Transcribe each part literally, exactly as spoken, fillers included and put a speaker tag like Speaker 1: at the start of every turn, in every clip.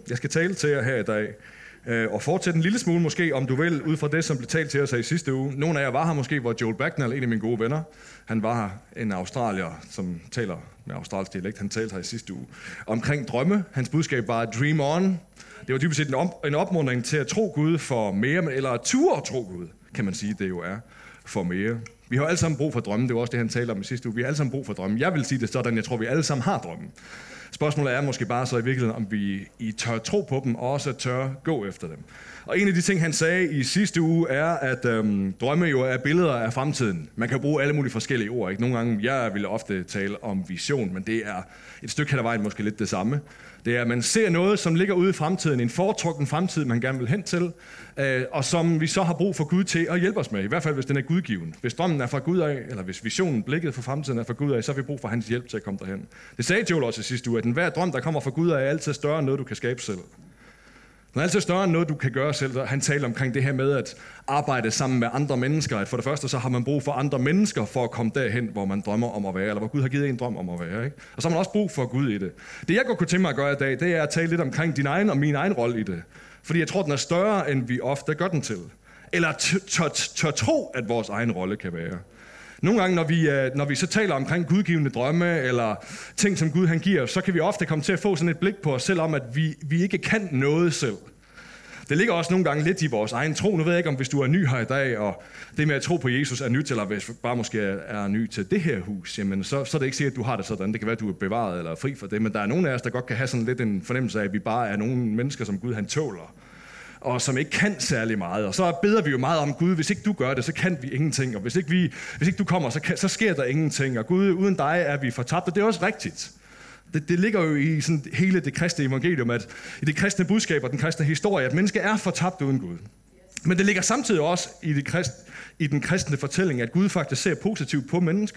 Speaker 1: Jeg skal tale til jer her i dag, og fortsætte en lille smule måske, om du vil, ud fra det, som blev talt til os her i sidste uge. Nogle af jer var her måske, hvor Joel Bagnall, en af mine gode venner, han var her, en australier, som taler med australsk dialekt, han talte her i sidste uge, omkring drømme. Hans budskab var dream on. Det var dybest set en, op- en opmuntring til at tro Gud for mere, eller at ture at tro Gud, kan man sige, det jo er, for mere. Vi har alle sammen brug for drømme, det var også det, han talte om i sidste uge. Vi har alle sammen brug for drømme. Jeg vil sige det sådan, jeg tror, vi alle sammen har drømme. Spørgsmålet er måske bare så i virkeligheden, om vi I tør tro på dem, og også tør gå efter dem. Og en af de ting, han sagde i sidste uge, er, at øhm, drømme jo er billeder af fremtiden. Man kan bruge alle mulige forskellige ord. Ikke? Nogle gange, jeg vil ofte tale om vision, men det er et stykke hen ad vejen måske lidt det samme. Det er, at man ser noget, som ligger ude i fremtiden, en foretrukken fremtid, man gerne vil hen til, øh, og som vi så har brug for Gud til at hjælpe os med, i hvert fald hvis den er gudgiven. Hvis drømmen er fra Gud af, eller hvis visionen, blikket for fremtiden er fra Gud af, så har vi brug for hans hjælp til at komme derhen. Det sagde Joel også i sidste uge, at enhver drøm, der kommer fra Gud af, er altid større end noget, du kan skabe selv. Den er altid større end noget, du kan gøre selv. Han taler omkring det her med at arbejde sammen med andre mennesker. At for det første, så har man brug for andre mennesker for at komme derhen, hvor man drømmer om at være, eller hvor Gud har givet en drøm om at være. Ikke? Og så har man også brug for Gud i det. Det, jeg godt kunne tænke mig at gøre i dag, det er at tale lidt omkring din egen og min egen rolle i det. Fordi jeg tror, den er større, end vi ofte gør den til. Eller tør, tør tro, at vores egen rolle kan være. Nogle gange, når vi, når vi så taler omkring gudgivende drømme, eller ting, som Gud han giver, så kan vi ofte komme til at få sådan et blik på os selv om, at vi, vi ikke kan noget selv. Det ligger også nogle gange lidt i vores egen tro. Nu ved jeg ikke, om hvis du er ny her i dag, og det med at tro på Jesus er nyt, eller hvis bare måske er ny til det her hus, jamen så, så er det ikke sikkert, at du har det sådan. Det kan være, at du er bevaret eller fri for det, men der er nogle af os, der godt kan have sådan lidt en fornemmelse af, at vi bare er nogle mennesker, som Gud han tåler, og som ikke kan særlig meget. Og så beder vi jo meget om Gud, hvis ikke du gør det, så kan vi ingenting. Og hvis ikke, vi, hvis ikke du kommer, så, kan, så sker der ingenting. Og Gud, uden dig er vi fortabt, og det er også rigtigt. Det, det ligger jo i sådan hele det kristne evangelium, at i det kristne budskab og den kristne historie, at mennesket er fortabt uden Gud. Men det ligger samtidig også i, det krist, i den kristne fortælling, at Gud faktisk ser positivt på mennesker.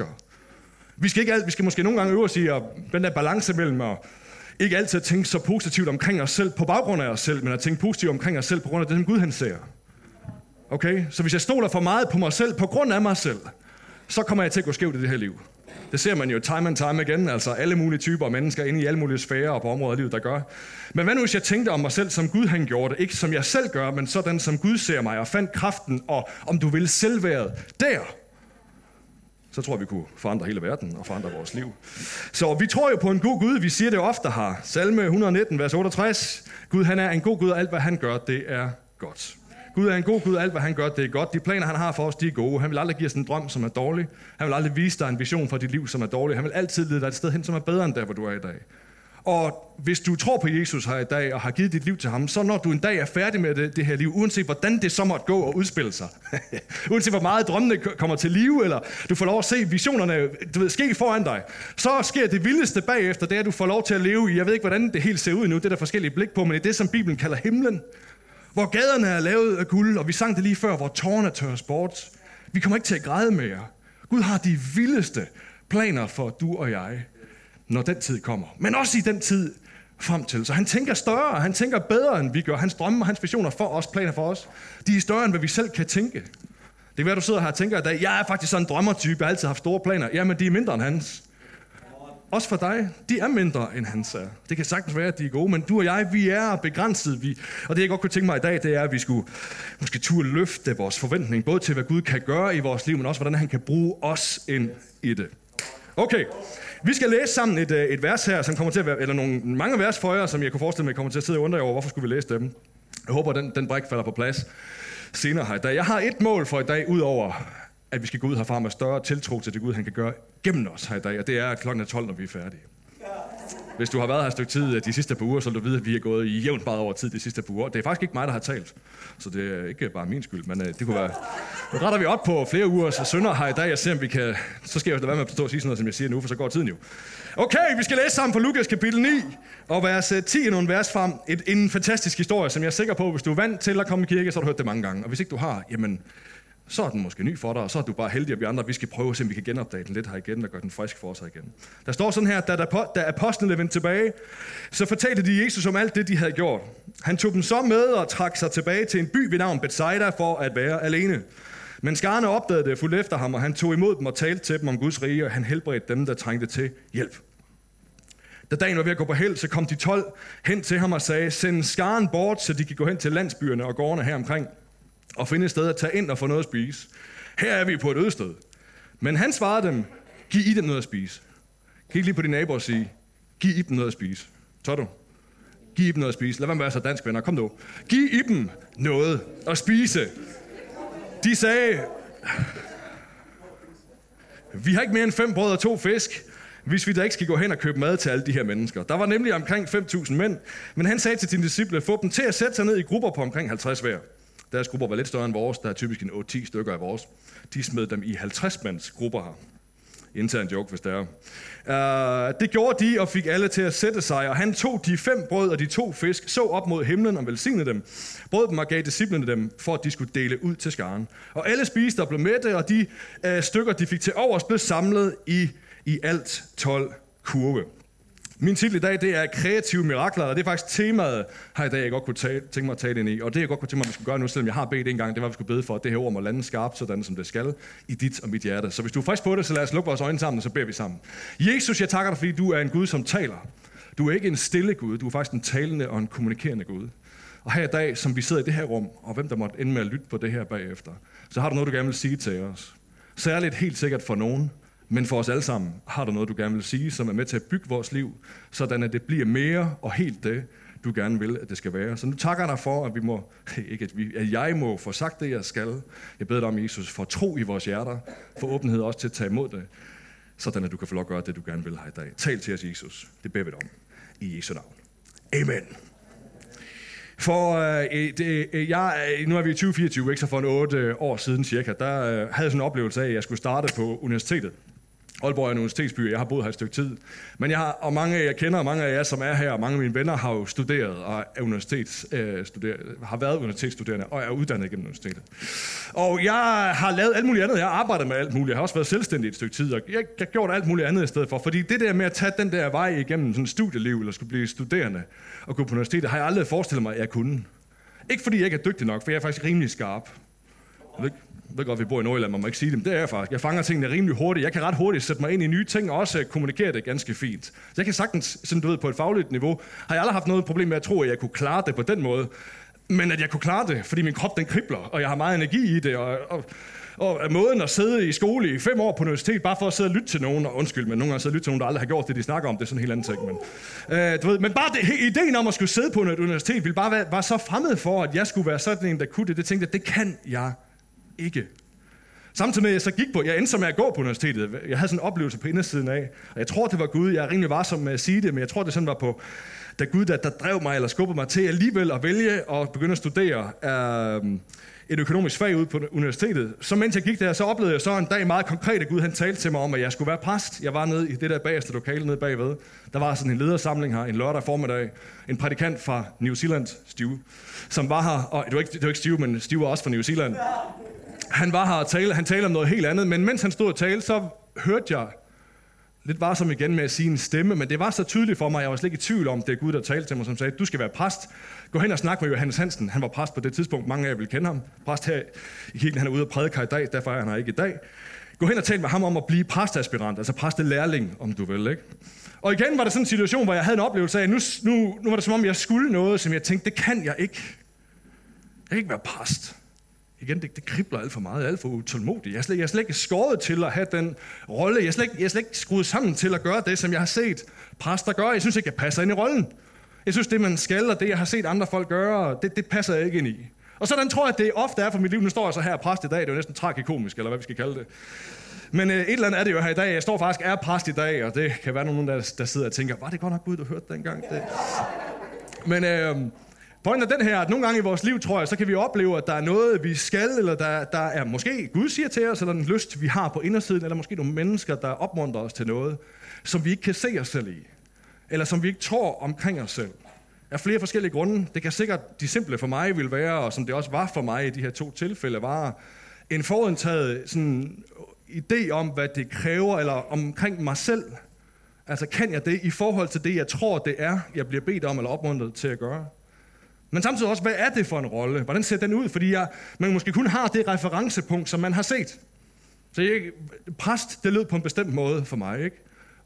Speaker 1: Vi skal, ikke alt, vi skal måske nogle gange øve os i at, den der balance mellem at ikke altid at tænke så positivt omkring os selv på baggrund af os selv, men at tænke positivt omkring os selv på grund af det, som Gud han ser. Okay? Så hvis jeg stoler for meget på mig selv på grund af mig selv, så kommer jeg til at gå skævt i det her liv. Det ser man jo time and time igen, altså alle mulige typer af mennesker inde i alle mulige sfærer og på områder af livet, der gør. Men hvad nu, hvis jeg tænkte om mig selv, som Gud han gjorde det? Ikke som jeg selv gør, men sådan som Gud ser mig, og fandt kraften, og om du vil selvværet der, så tror jeg, vi kunne forandre hele verden og forandre vores liv. Så vi tror jo på en god Gud, vi siger det ofte her. Salme et hundrede og nitten, vers otteogtres. Gud han er en god Gud, og alt hvad han gør, det er godt. Gud er en god Gud, alt hvad han gør, det er godt. De planer, han har for os, de er gode. Han vil aldrig give os en drøm, som er dårlig. Han vil aldrig vise dig en vision for dit liv, som er dårlig. Han vil altid lede dig et sted hen, som er bedre end der, hvor du er i dag. Og hvis du tror på Jesus her i dag, og har givet dit liv til ham, så når du en dag er færdig med det, det her liv, uanset hvordan det så måtte gå og udspille sig, uanset hvor meget drømmene kommer til live, eller du får lov at se visionerne du ved, ske foran dig, så sker det vildeste bagefter, det er, at du får lov til at leve i, jeg ved ikke, hvordan det helt ser ud nu, det er der forskellige blik på, men det er det, som Bibelen kalder himlen, hvor gaderne er lavet af guld, og vi sang det lige før, hvor tårerne tørres bort. Vi kommer ikke til at græde mere. Gud har de vildeste planer for du og jeg, når den tid kommer. Men også i den tid frem til. Så han tænker større, han tænker bedre, end vi gør. Hans drømme og hans visioner for os, planer for os, de er større, end hvad vi selv kan tænke. Det kan være, du sidder her og tænker i dag, jeg er faktisk sådan en drømmertype, jeg har altid haft store planer. Jamen, de er mindre end hans. Også for dig, de er mindre end hans er. Det kan sagtens være, at de er gode, men du og jeg, vi er begrænset. Vi, og det jeg godt kunne tænke mig i dag, det er, at vi skulle måske turde løfte vores forventning, både til, hvad Gud kan gøre i vores liv, men også, hvordan han kan bruge os ind i det. Okay, vi skal læse sammen et, et vers her, som kommer til at være, eller nogle mange vers for jer, som jeg kunne forestille mig, kommer til at sidde og undre over, hvorfor skulle vi læse dem. Jeg håber, den, den brik falder på plads senere her i dag. Jeg har et mål for i dag, udover at vi skal gå ud herfra med større tiltro til det Gud, han kan gøre gennem os her i dag, og det er klokken tolv, når vi er færdige. Hvis du har været her et stykke tid de sidste par uger, så vil du vide, at vi er gået i jævnt meget over tid de sidste par uger. Det er faktisk ikke mig, der har talt, så det er ikke bare min skyld, men det kunne være... Nu retter vi op på flere uger, så sønder her i dag, og ser om vi kan... Så skal jeg jo være med at stå og sige sådan noget, som jeg siger nu, for så går tiden jo. Okay, vi skal læse sammen på Lukas kapitel ni, og vers ti er nogle vers frem. Et, en fantastisk historie, som jeg er sikker på, hvis du er vant til at komme i kirke, så har du hørt det mange gange. Og hvis ikke du har, jamen... så er den måske ny for dig, og så er du bare heldig, at vi andre vi skal prøve at se, om vi kan genopdage den lidt her igen, og gøre den frisk for os her igen. Der står sådan her, da, da apostlene vendte tilbage, så fortalte de Jesus om alt det, de havde gjort. Han tog dem så med og trak sig tilbage til en by ved navn Bethsaida for at være alene. Men skarne opdagede det og fulgte efter ham, og han tog imod dem og talte til dem om Guds rige, og han helbredte dem, der trængte til hjælp. Da dagen var ved at gå på held, så kom de tolv hen til ham og sagde, send skaren bort, så de kan gå hen til landsbyerne og gårdene her omkring og finde et sted at tage ind og få noget at spise. Her er vi på et ødested. Men han svarede dem, giv I dem noget at spise. Kig lige på dine naboer og sige, giv I dem noget at spise. Tør du? Giv I dem noget at spise. Lad være med at være så dansk, venner. Kom nu. Giv I dem noget at spise. De sagde, vi har ikke mere end fem brød og to fisk, hvis vi da ikke skal gå hen og købe mad til alle de her mennesker. Der var nemlig omkring fem tusind mænd, men han sagde til sine disciple, få dem til at sætte sig ned i grupper på omkring halvtreds hver. Deres grupper var lidt større end vores, der er typisk en otte ti stykker af vores. De smed dem i halvtreds mands grupper her. Intern joke, hvis det er. Uh, det gjorde de og fik alle til at sætte sig, og han tog de fem brød og de to fisk, så op mod himlen og velsignede dem, brød dem og gav disciplene dem, for at de skulle dele ud til skaren. Og alle spiste og blev mætte, og de uh, stykker, de fik til overs, blev samlet i, i alt tolv kurve. Min titel i dag, det er kreative mirakler, og det er faktisk temaet her i dag, jeg godt kunne tage, tænke mig at tale ind i. Og det, jeg godt kunne tænke mig, at vi skulle gøre nu, selvom jeg har bedt en gang, det var, at vi skulle bede for, at det her ord må lande skarpt, sådan som det skal, i dit og mit hjerte. Så hvis du er frisk på det, så lad os lukke vores øjne sammen, og så beder vi sammen. Jesus, jeg takker dig, fordi du er en Gud, som taler. Du er ikke en stille Gud, du er faktisk en talende og en kommunikerende Gud. Og her i dag, som vi sidder i det her rum, og hvem der måtte ende med at lytte på det her bagefter, så har du noget, du gerne vil sige til os. Særligt helt sikkert for nogen, men for os alle sammen har du noget, du gerne vil sige, som er med til at bygge vores liv, sådan at det bliver mere og helt det, du gerne vil, at det skal være. Så nu takker jeg dig for, at vi må, ikke at, vi, at jeg må få sagt det, jeg skal. Jeg beder dig om, Jesus, for tro i vores hjerter, for åbenhed også til at tage imod det, sådan at du kan få lov at gøre det, du gerne vil her i dag. Tal til os, Jesus. Det beder vi dig om. I Jesu navn. Amen. For øh, det, jeg, nu er vi i tyve fireogtyve, ikke, så for en otte år siden cirka, der øh, havde jeg sådan en oplevelse af, at jeg skulle starte på universitetet. Aalborg er en universitetsby, jeg har boet her et stykke tid. Men jeg har, og mange af jer kender, og mange af jer, som er her, og mange af mine venner har jo studeret og er universitets, øh, studer, har været universitetsstuderende og er uddannet gennem universitetet. Og jeg har lavet alt muligt andet. Jeg har arbejdet med alt muligt. Jeg har også været selvstændig et stykke tid, og jeg har gjort alt muligt andet i stedet for. Fordi det der med at tage den der vej igennem sådan et studieliv, eller skulle blive studerende og gå på universitetet, har jeg aldrig forestillet mig, at jeg kunne. Ikke fordi jeg ikke er dygtig nok, for jeg er faktisk rimelig skarp. Jeg ved, jeg ved godt, at vi bor i Nordjylland, man må ikke sige det, men det er jeg faktisk. Jeg fanger tingene rimelig hurtigt. Jeg kan ret hurtigt sætte mig ind i nye ting, og også kommunikere det ganske fint. Så jeg kan sagtens, sådan du ved, på et fagligt niveau, har jeg aldrig haft noget problem med at tro, at jeg kunne klare det på den måde. Men at jeg kunne klare det, fordi min krop den kribler, og jeg har meget energi i det, og, og, og måden at sidde i skole i fem år på universitet, bare for at sidde og lytte til nogen, og undskyld, men nogle gange sidde og lytte til nogen, der aldrig har gjort det, de snakker om, det er sådan en helt anden ting. Men, øh, du ved, men bare det, ideen om at skulle sidde på et universitet, ville bare være, var så fremmed for, at jeg skulle være sådan en, der kunne det. Det tænkte jeg, det kan jeg ikke. Samtidig med, at jeg så gik på, jeg endte så med at gå på universitetet. Jeg havde sådan en oplevelse på indersiden af, og jeg tror, det var Gud. Jeg er rimelig varsom med at sige det, men jeg tror, det sådan var på, da Gud, der, der drev mig eller skubbede mig til alligevel at vælge at begynde at studere øh, et økonomisk fag ude på universitetet. Så mens jeg gik der, så oplevede jeg så en dag meget konkret, at Gud han talte til mig om, at jeg skulle være præst. Jeg var nede i det der bagerste lokale nede bagved. Der var sådan en ledersamling her, en lørdag formiddag. En prædikant fra New Zealand, Steve, som var her, og det var ikke, det var ikke Steve, men Steve var også fra New Zealand. Han var her og tale, han talte om noget helt andet, men mens han stod og talte, så hørte jeg lidt varsom igen med at sige en stemme, men det var så tydeligt for mig, jeg var slet ikke i tvivl om, det er Gud, der talte til mig, som sagde, du skal være præst. Gå hen og snak med Johannes Hansen. Han var præst på det tidspunkt, mange af jer vil kende ham. Præst her i kirken, han er ude og prædike i dag, derfor er han her ikke i dag. Gå hen og tal med ham om at blive præstaspirant, altså præstelærling, om du vil, ikke? Og igen var der sådan en situation, hvor jeg havde en oplevelse af, at nu, nu, nu var det som om, jeg skulle noget, som jeg tænkte, det kan jeg ikke. Jeg kan ikke være præst. Igen, det, det kribler alt for meget, alt for utålmodigt. Jeg er, slet, jeg er slet ikke skåret til at have den rolle. Jeg er, slet ikke, jeg er slet ikke skruet sammen til at gøre det, som jeg har set præster gøre. Jeg synes ikke, jeg passer ind i rollen. Jeg synes, det man skal, og det jeg har set andre folk gøre, det, det passer jeg ikke ind i. Og sådan tror jeg, at det ofte er for mit liv. Nu står jeg så her præst i dag, det er jo næsten tragikomisk, eller hvad vi skal kalde det. Men øh, et eller andet er det jo her i dag. Jeg står faktisk er præst i dag, og det kan være nogen, der, der sidder og tænker, var det godt nok Gud, du hørte dengang? Det. Men... Øh, Pointen er den her, at nogle gange i vores liv, tror jeg, så kan vi opleve, at der er noget, vi skal, eller der, der er måske Gud siger til os, eller en lyst, vi har på indersiden, eller måske nogle mennesker, der opmuntrer os til noget, som vi ikke kan se os selv i, eller som vi ikke tror omkring os selv. Af flere forskellige grunde. Det kan sikkert, de simple for mig vil være, og som det også var for mig i de her to tilfælde, var en forudtaget sådan idé om, hvad det kræver, eller omkring mig selv. Altså, kan jeg det i forhold til det, jeg tror, det er, jeg bliver bedt om, eller opmuntret til at gøre? Men samtidig også, hvad er det for en rolle? Hvordan ser den ud? Fordi jeg, man måske kun har det referencepunkt, som man har set. Så jeg, præst, det lød på en bestemt måde for mig, ikke?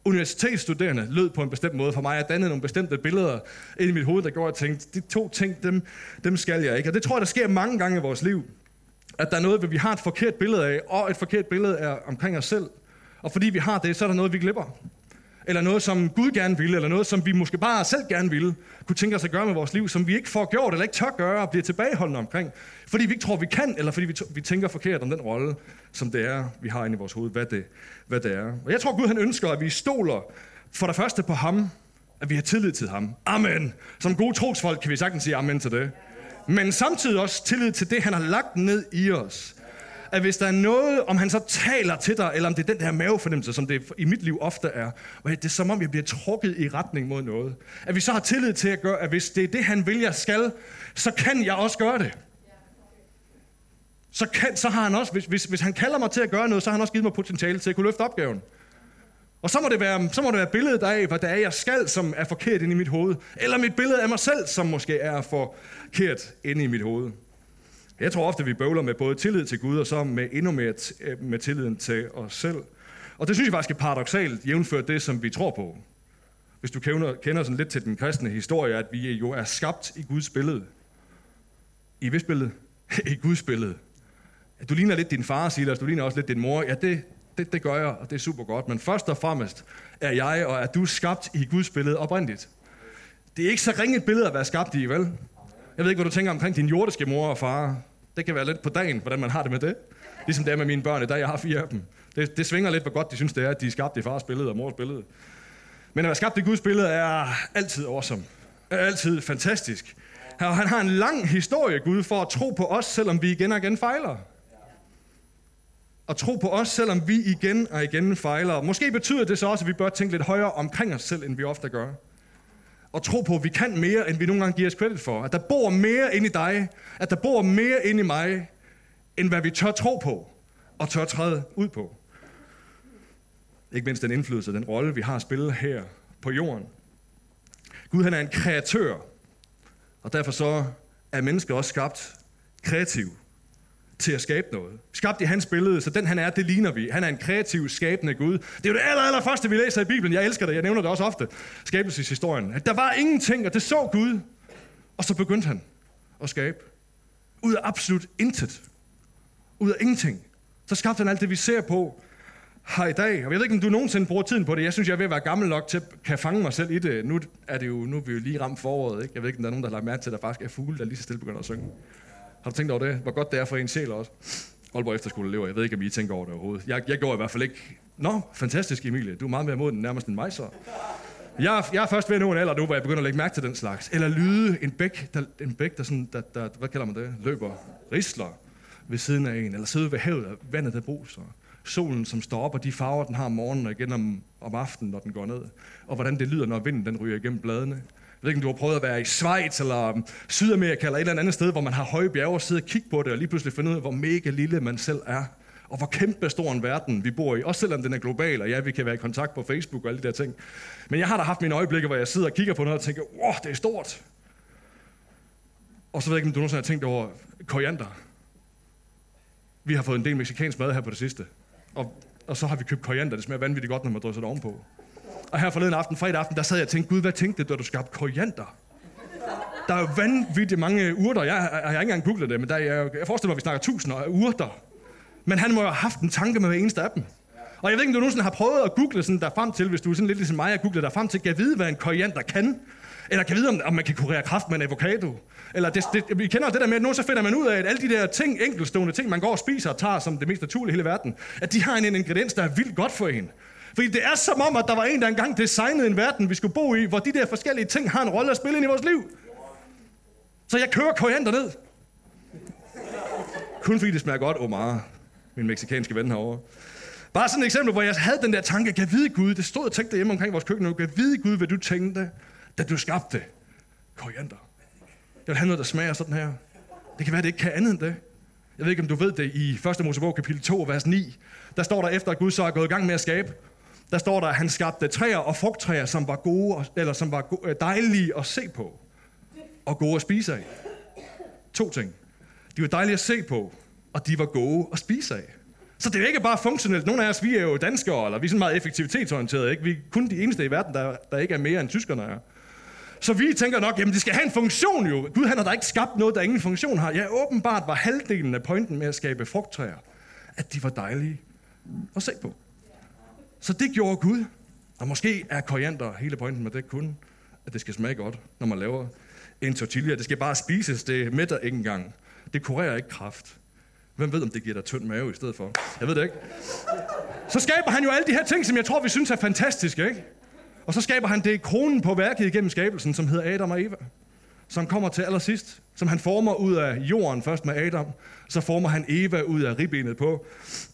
Speaker 1: universitetsstuderende lød på en bestemt måde for mig. Jeg dannede nogle bestemte billeder ind i mit hoved, der gjorde, at jeg tænkte, de to ting, dem, dem skal jeg ikke. Og det tror jeg, der sker mange gange i vores liv. At der er noget, vi har et forkert billede af, og et forkert billede er omkring os selv. Og fordi vi har det, så er der noget, vi glipper. Eller noget, som Gud gerne ville, eller noget, som vi måske bare selv gerne ville, kunne tænke os at gøre med vores liv, som vi ikke får gjort, eller ikke tør gøre, og bliver tilbageholdende omkring. Fordi vi ikke tror, vi kan, eller fordi vi, t- vi tænker forkert om den rolle, som det er, vi har inde i vores hoved, hvad det, hvad det er. Og jeg tror, Gud han ønsker, at vi stoler for det første på ham, at vi har tillid til ham. Amen. Som gode trosfolk kan vi sagtens sige amen til det. Men samtidig også tillid til det, han har lagt ned i os. At hvis der er noget, om han så taler til dig, eller om det er den der mavefornemmelse, som det i mit liv ofte er, og det er som om, jeg bliver trukket i retning mod noget. At vi så har tillid til at gøre, at hvis det er det, han vil, jeg skal, så kan jeg også gøre det. Så, kan, så har han også, hvis, hvis, hvis han kalder mig til at gøre noget, så har han også givet mig potentiale til at kunne løfte opgaven. Og så må det være, så må det være billedet af, hvad det er, jeg skal, som er forkert inde i mit hoved. Eller mit billede af mig selv, som måske er forkert inde i mit hoved. Jeg tror ofte, vi bøvler med både tillid til Gud, og så med endnu mere t- med tilliden til os selv. Og det synes jeg faktisk er paradoksalt, jævnført det, som vi tror på. Hvis du kender, kender sådan lidt til den kristne historie, at vi jo er skabt i Guds billede. I hvis billede? I Guds billede. Du ligner lidt din far, Silas, du ligner også lidt din mor. Ja, det, det, det gør jeg, og det er super godt. Men først og fremmest er jeg, og er du skabt i Guds billede oprindeligt. Det er ikke så ringe et billede at være skabt i, vel? Jeg ved ikke, hvad du tænker omkring din jordiske mor og far. Det kan være lidt på dagen, hvordan man har det med det. Ligesom det er med mine børn i dag, jeg har fire af dem. Det, det svinger lidt, hvor godt de synes, det er, at de er skabt i fars billede og mors billede. Men at være skabt i Guds billede er altid awesome. Er altid fantastisk. Og han har en lang historie, Gud, for at tro på os, selvom vi igen og igen fejler. Og tro på os, selvom vi igen og igen fejler. Måske betyder det så også, at vi bør tænke lidt højere omkring os selv, end vi ofte gør. Og tro på, at vi kan mere, end vi nogle gange giver os credit for. At der bor mere inde i dig, at der bor mere inde i mig, end hvad vi tør tro på, og tør træde ud på. Ikke mindst den indflydelse, den rolle, vi har spillet her på jorden. Gud, han er en kreatør, og derfor så er mennesker også skabt kreativ til at skabe noget. Skabt i hans billede, så den han er, det ligner vi. Han er en kreativ, skabende Gud. Det er jo det aller, aller første, vi læser i Bibelen. Jeg elsker det, jeg nævner det også ofte. Skabelseshistorien. At der var ingenting, og det så Gud. Og så begyndte han at skabe. Ud af absolut intet. Ud af ingenting. Så skabte han alt det, vi ser på her i dag. Og jeg ved ikke, om du nogensinde bruger tiden på det. Jeg synes, jeg er ved at være gammel nok til at kan fange mig selv i det. Nu er, det jo, nu er vi jo lige ramt foråret. Ikke? Jeg ved ikke, om der er nogen, der har lagt mærke til, at der faktisk er fugle, der lige så stille begynder at synge. Har du tænkt over det? Hvor godt det er for en sjæl også? Aalborg Efterskoleelever, jeg ved ikke, om I tænker over det overhovedet. Jeg, jeg gjorde i hvert fald ikke. Nå, fantastisk, Emilie. Du er meget mere mod den nærmest end mig så. Jeg, jeg er først ved at nå en alder nu, hvor jeg begynder at lægge mærke til den slags. Eller lyde en bæk, der, en bæk, der, sådan, der, der, hvad kalder man det? Løber, risler ved siden af en. Eller sidde ved havet, og vandet der bruser. Solen, som står op, og de farver, den har om morgenen og igen om, om aftenen, når den går ned. Og hvordan det lyder, når vinden den ryger igennem bladene. Jeg ved ikke, om du har prøvet at være i Schweiz eller Sydamerika eller et eller andet sted, hvor man har høje bjerge og sidde og kigge på det, og lige pludselig finde ud af, hvor mega lille man selv er. Og hvor kæmpe stor en verden vi bor i. Også selvom den er global, og ja, vi kan være i kontakt på Facebook og alle de der ting. Men jeg har da haft mine øjeblikke, hvor jeg sidder og kigger på noget og tænker, wow, det er stort. Og så ved jeg ikke, om du nogensinde har tænkt over koriander. Vi har fået en del mexicansk mad her på det sidste. Og, og så har vi købt koriander. Det smager vanvittigt godt, når man drysser det ovenpå. Og her forleden aften, fredag aften, der sad jeg og tænkte, Gud, hvad tænkte du, da du skabte koriander? Der er jo vanvittigt mange urter. Jeg, jeg, jeg har ikke engang googlet det, men der er, jeg forestiller mig, at vi snakker tusinder af urter. Men han må jo have haft en tanke med hver eneste af dem. Og jeg ved ikke, om du nogensinde har prøvet at google sådan der frem til, hvis du er sådan lidt ligesom mig, at google der frem til, kan vide, hvad en koriander kan? Eller kan vide, om, om man kan kurere kræft med en avocado? Eller det, det, vi kender det der med, at nu så finder man ud af, at alle de der ting, enkeltstående ting, man går og spiser og tager som det mest naturlige i hele verden, at de har en ingrediens, der er vildt godt for en. Fordi det er som om, at der var en, der engang designede en verden, vi skulle bo i, hvor de der forskellige ting har en rolle at spille ind i vores liv. Så jeg kører koriander ned. Kun fordi det smager godt, Omar, min mexicanske ven herovre. Bare sådan et eksempel, hvor jeg havde den der tanke, kan vide Gud, det stod og tænkte hjemme omkring vores køkken, kan vide Gud, hvad du tænkte, da du skabte koriander. Jeg vil have noget, der smager sådan her. Det kan være, det ikke kan andet end det. Jeg ved ikke, om du ved det, i første Mosebog kapitel to, vers ni, der står der efter, at Gud så er gået i gang med at skabe, der står der, at han skabte træer og frugttræer, som var gode, eller som var dejlige at se på, og gode at spise af. To ting. De var dejlige at se på, og de var gode at spise af. Så det er ikke bare funktionelt. Nogle af os, vi er jo danskere, eller vi er sådan meget effektivitetsorienterede, ikke? Vi er kun de eneste i verden, der, der ikke er mere end tyskerne er. Så vi tænker nok, jamen det skal have en funktion jo. Gud, han har da ikke skabt noget, der ingen funktion har. Ja, åbenbart var halvdelen af pointen med at skabe frugttræer, at de var dejlige at se på. Så det gjorde Gud. Og måske er koriander hele pointen med det kun, at det skal smage godt, når man laver en tortilla. Det skal bare spises, det mætter ikke engang. Det kurerer ikke kræft. Hvem ved, om det giver dig tynd mave i stedet for? Jeg ved det ikke. Så skaber han jo alle de her ting, som jeg tror, vi synes er fantastiske, ikke? Og så skaber han det kronen på værket igennem skabelsen, som hedder Adam og Eva. Som kommer til allersidst. Som han former ud af jorden først med Adam. Så former han Eva ud af ribbenet på,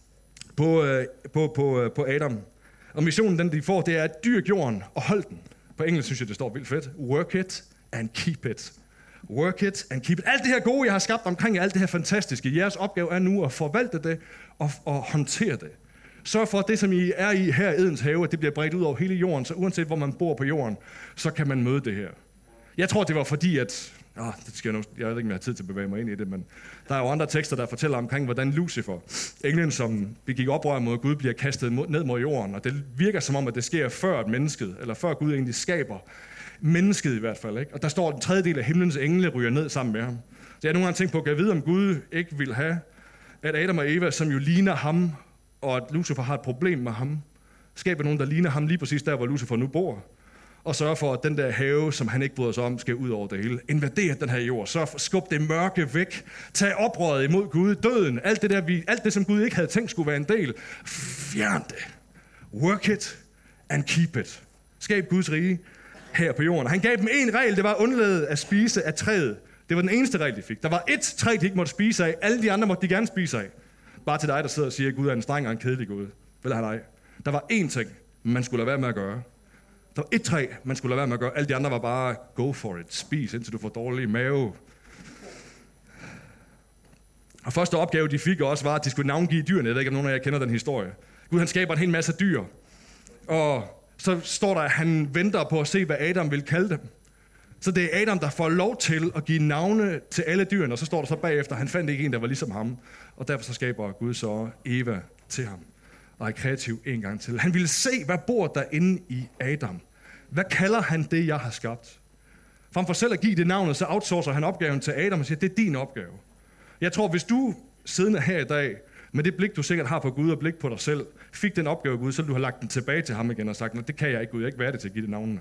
Speaker 1: på, på, på, på Adam. Og missionen, den de får, det er at dyrke jorden og hold den. På engelsk synes jeg, det står vildt fedt. Work it and keep it. Work it and keep it. Alt det her gode, jeg har skabt omkring jer, alt det her fantastiske. Jeres opgave er nu at forvalte det og, og håndtere det. Sørg for, at det, som I er i her i Edens have, at det bliver bredt ud over hele jorden, så uanset hvor man bor på jorden, så kan man møde det her. Jeg tror, det var fordi, at... Ah, det skal jeg, nu, jeg ved ikke, om jeg har tid til at bevæge mig ind i det, men der er jo andre tekster, der fortæller omkring, hvordan Lucifer, englen, som begik oprør mod Gud, bliver kastet ned mod jorden. Og det virker som om, at det sker før et mennesket, eller før Gud egentlig skaber mennesket i hvert fald. Ikke? Og der står, at en tredjedel af himlens engle ryger ned sammen med ham. Så jeg har nogle gange tænkt på, at jeg vide, om Gud ikke vil have, at Adam og Eva, som jo ligner ham, og at Lucifer har et problem med ham, skaber nogen, der ligner ham lige præcis der, hvor Lucifer nu bor. Og sørge for, at den der have, som han ikke bryder sig om, skal ud over det hele. Invader den her jord. Sørg for, skub det mørke væk. Tag oprøret imod Gud, døden. Alt det, der, vi, alt det, som Gud ikke havde tænkt skulle være en del. Fjern det. Work it and keep it. Skab Guds rige her på jorden. Han gav dem en regel, det var at undlade at spise af træet. Det var den eneste regel, de fik. Der var ét træ, de ikke måtte spise af. Alle de andre måtte de gerne spise af. Bare til dig, der sidder og siger, at Gud er en streng og en kedelig Gud. Vel han ej. Der var én ting, man skulle lade være med at gøre. Der var et træ, man skulle lade være med at gøre. Alle de andre var bare, go for it. Spis, indtil du får dårlig mave. Og første opgave, de fik også, var, at de skulle navngive dyrene. Jeg ved ikke, om nogen af jer kender den historie. Gud, han skaber en hel masse dyr. Og så står der, at han venter på at se, hvad Adam vil kalde dem. Så det er Adam, der får lov til at give navne til alle dyrene. Og så står der så bagefter, at han fandt ikke en, der var ligesom ham. Og derfor så skaber Gud så Eva til ham. Og er kreativ en gang til. Han ville se, hvad bor der inde i Adam. Hvad kalder han det, jeg har skabt? Frem for selv at give det navnet, så outsourcer han opgaven til Adam og siger, det er din opgave. Jeg tror, hvis du siddende her i dag, med det blik, du sikkert har på Gud og blik på dig selv, fik den opgave Gud, så ville du have lagt den tilbage til ham igen og sagt, det kan jeg ikke, Gud, jeg er ikke værdig til at give det navnene.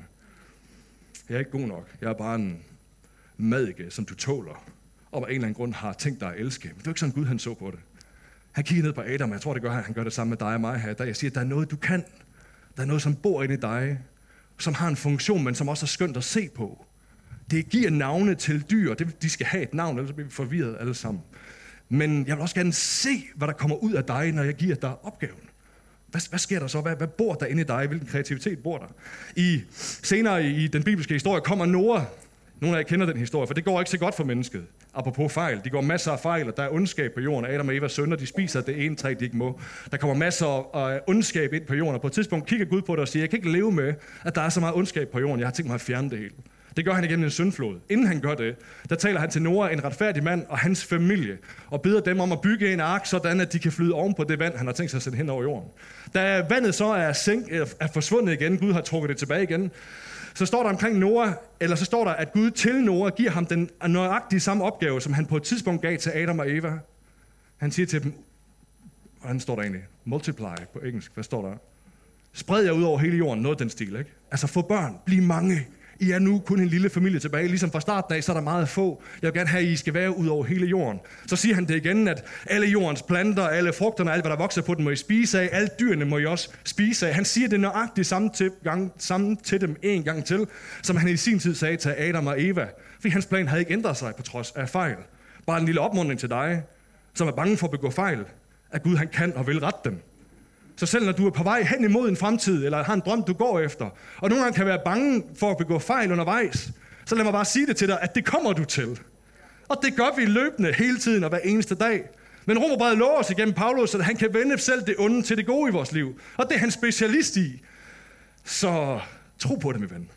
Speaker 1: Jeg er ikke god nok. Jeg er bare en madike, som du tåler, og af en eller anden grund har tænkt dig at elske. Men det er jo ikke sådan, Gud han så på det. Han kigger ned på Adam, og jeg tror, det gør han. Han gør det sammen med dig og mig her i dag. Jeg siger, at der er noget, du kan. Der er noget, som bor inde i dig, som har en funktion, men som også er skønt at se på. Det giver navne til dyr, og det, de skal have et navn, ellers bliver vi forvirret alle sammen. Men jeg vil også gerne se, hvad der kommer ud af dig, når jeg giver dig opgaven. Hvad, hvad sker der så? Hvad, hvad bor der inde i dig? Hvilken kreativitet bor der? I, senere i, i den bibelske historie kommer Noah. Nogle af jer kender den historie, for det går ikke så godt for mennesket. Apropos fejl. De går masser af fejl, og der er ondskab på jorden. Adam og Evas sønner, de spiser det ene træ, de ikke må. Der kommer masser af ondskab ind på jorden, og på et tidspunkt kigger Gud på det og siger, jeg kan ikke leve med, at der er så meget ondskab på jorden. Jeg har tænkt mig at fjerne det hele. Det gør han igennem en syndflod. Inden han gør det, der taler han til Noah, en retfærdig mand og hans familie, og beder dem om at bygge en ark, sådan at de kan flyde oven på det vand, han har tænkt sig at sætte hen over jorden. Da vandet så er, sænk, er forsvundet igen, Gud har trukket det tilbage igen, så står der omkring Noah, eller så står der, at Gud til Noah giver ham den nøjagtige samme opgave, som han på et tidspunkt gav til Adam og Eva. Han siger til dem, hvordan står der egentlig? Multiply på engelsk, hvad står der? Spred jer ud over hele jorden, noget den stil, ikke? Altså få børn, bliv mange. I er nu kun en lille familie tilbage. Ligesom fra starten af, så er der meget få. Jeg vil gerne have, at I skal være ud over hele jorden. Så siger han det igen, at alle jordens planter, alle frugterne, alt hvad der vokser på den, må I spise af. Alle dyrene må I også spise af. Han siger det nøjagtigt samme til, gang, samme til dem en gang til, som han i sin tid sagde til Adam og Eva. Fordi hans plan havde ikke ændret sig på trods af fejl. Bare en lille opmuntring til dig, som er bange for at begå fejl, at Gud han kan og vil rette dem. Så selv når du er på vej hen imod en fremtid, eller har en drøm, du går efter, og nogle gange kan være bange for at begå fejl undervejs, så lad mig bare sige det til dig, at det kommer du til. Og det gør vi løbende hele tiden og hver eneste dag. Men Romerbrevet lover os igennem Paulus, at han kan vende selv det onde til det gode i vores liv. Og det er han specialist i. Så tro på det, min ven.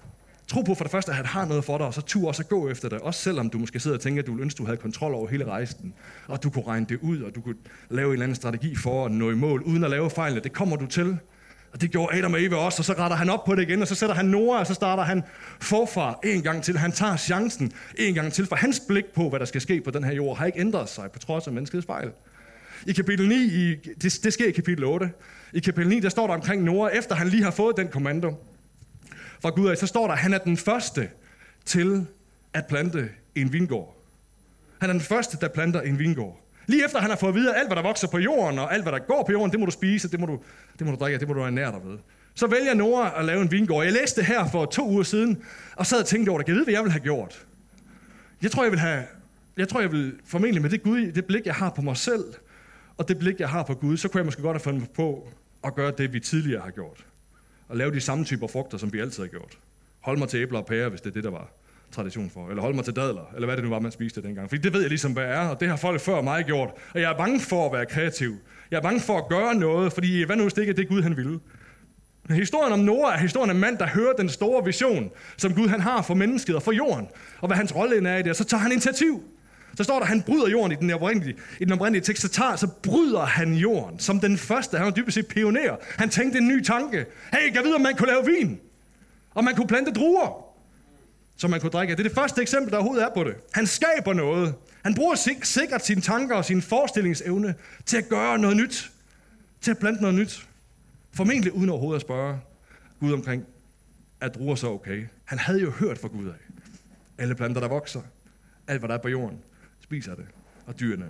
Speaker 1: Tro på for det første, at han har noget for dig, og så tur også at gå efter det. Også selvom du måske sidder og tænker, at du ville ønske, at du havde kontrol over hele rejsen. Og du kunne regne det ud, og du kunne lave en eller anden strategi for at nå i mål, uden at lave fejlene. Det kommer du til. Og det gjorde Adam og Eva også, og så retter han op på det igen, og så sætter han Noah, og så starter han forfra en gang til. Han tager chancen en gang til, for hans blik på, hvad der skal ske på den her jord, har ikke ændret sig på trods af menneskets fejl. I kapitel ni, i, det, det sker i kapitel otte, i kapitel ni, der står der omkring Noah, efter han lige har fået den kommando fra Gud af, så står der, at han er den første til at plante en vingård. Han er den første, der planter en vingård. Lige efter han har fået videre alt, hvad der vokser på jorden, og alt, hvad der går på jorden, det må du spise, det må du, det må du drikke, det må du ernære dig ved. Så vælger Noah at lave en vingård. Jeg læste det her for to uger siden, og sad og tænkte over det. Kan jeg vide, hvad jeg ville have gjort? Jeg tror, jeg vil have, jeg tror, jeg vil formentlig med det, Gud, det blik, jeg har på mig selv, og det blik, jeg har på Gud, så kunne jeg måske godt have fundet på at gøre det, vi tidligere har gjort. Og lave de samme typer frugter, som vi altid har gjort. Hold mig til æbler og pærer, hvis det er det, der var tradition for. Eller hold mig til dadler, eller hvad det nu var, man spiste dengang. Fordi det ved jeg ligesom, hvad er, og det har folk før mig gjort. Og jeg er bange for at være kreativ. Jeg er bange for at gøre noget, fordi hvad nu hvis det ikke er det, Gud han ville? Men historien om Noah er historien om en mand, der hører den store vision, som Gud han har for mennesket og for jorden, og hvad hans rolle er i det, og så tager han initiativ. Så står der, at han bryder jorden i den oprindelige, i den oprindelige tekst, så, tager, så bryder han jorden som den første. Han var dybest set pioner. Han tænkte en ny tanke. Hey, jeg ved, om man kunne lave vin, og man kunne plante druer, som man kunne drikke af. Det er det første eksempel, der overhovedet er på det. Han skaber noget. Han bruger sik- sikkert sine tanker og sin forestillingsevne til at gøre noget nyt. Til at plante noget nyt. Formentlig uden overhovedet at spørge Gud omkring, at druer så okay. Han havde jo hørt fra Gud af. Alle planter, der vokser, alt hvad der er på jorden, spiser det. Og dyrene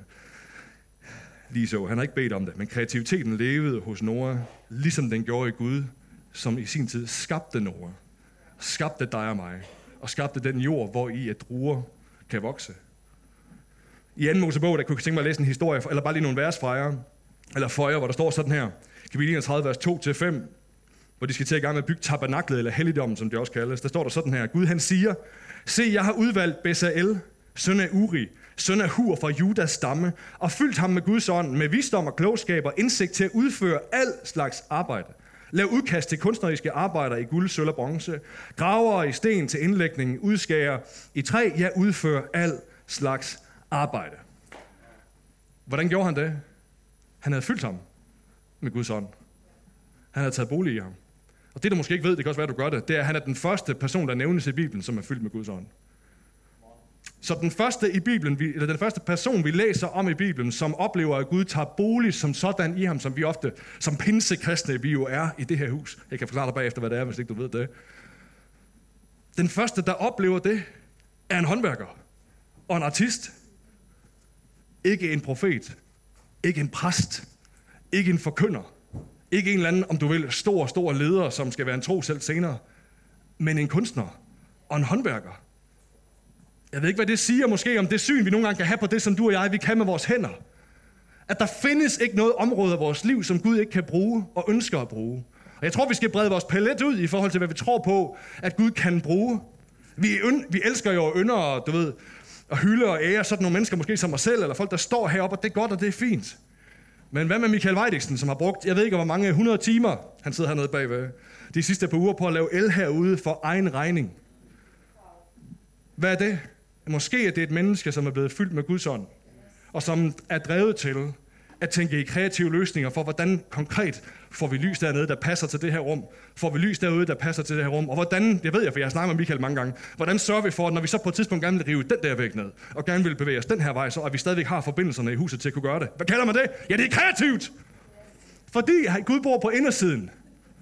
Speaker 1: lige så. Han har ikke bedt om det, men kreativiteten levede hos Noah, ligesom den gjorde i Gud, som i sin tid skabte Noah. Skabte dig og mig. Og skabte den jord, hvor i at druer kan vokse. I anden Mosebog, der kunne jeg tænke mig at læse en historie, eller bare lige nogle vers fra jer, eller for jer, hvor der står sådan her, kapitel enogtredive, vers to til fem, hvor de skal til at gang med at bygge tabernaklet, eller helligdommen, som det også kaldes. Der står der sådan her, Gud han siger, se, jeg har udvalgt Bezalel, søn af Uri, søn af Hur fra Judas stamme, og fyldt ham med Guds ånd, med visdom og klogskab og indsigt til at udføre al slags arbejde. Lav udkast til kunstneriske arbejder i guld, sølv og bronze. Graver i sten til indlægning, udskærer i træ, ja, udfører al slags arbejde. Hvordan gjorde han det? Han havde fyldt ham med Guds ånd. Han havde taget bolig i ham. Og det, du måske ikke ved, det kan også være, du gør det, det er, at han er den første person, der nævnes i Bibelen, som er fyldt med Guds ånd. Så den første, i Bibelen, eller den første person, vi læser om i Bibelen, som oplever, at Gud tager bolig som sådan i ham, som vi ofte, som pinsekristne, vi jo er i det her hus. Jeg kan forklare dig bagefter, hvad det er, hvis ikke du ved det. Den første, der oplever det, er en håndværker og en artist. Ikke en profet. Ikke en præst. Ikke en forkynder. Ikke en eller anden, om du vil, stor, stor leder, som skal være en tro selv senere. Men en kunstner og en håndværker. Jeg ved ikke, hvad det siger måske om det syn, vi nogle gange kan have på det, som du og jeg, vi kan med vores hænder. At der findes ikke noget område af vores liv, som Gud ikke kan bruge og ønsker at bruge. Og jeg tror, vi skal brede vores palet ud i forhold til, hvad vi tror på, at Gud kan bruge. Vi, øn- vi elsker jo og ynder, du ved, at hylde og ære sådan nogle mennesker, måske som mig selv, eller folk, der står heroppe, og det er godt, og det er fint. Men hvad med Michael Weidiksen, som har brugt, jeg ved ikke, hvor mange hundrede timer, han sidder hernede bagved, de sidste par uger på at lave el herude for egen regning. Hvad er det? Måske er det et menneske, som er blevet fyldt med Guds ånd, og som er drevet til at tænke i kreative løsninger for, hvordan konkret får vi lys dernede, der passer til det her rum, får vi lys derude, der passer til det her rum, og hvordan, jeg ved jeg, for jeg har snakket med Michael mange gange, hvordan sørger vi for, at når vi så på et tidspunkt gerne vil rive den der væg ned, og gerne vil bevæge os den her vej, så at vi stadigvæk har forbindelserne i huset til at kunne gøre det. Hvad kalder man det? Ja, det er kreativt! Fordi Gud bor på indersiden.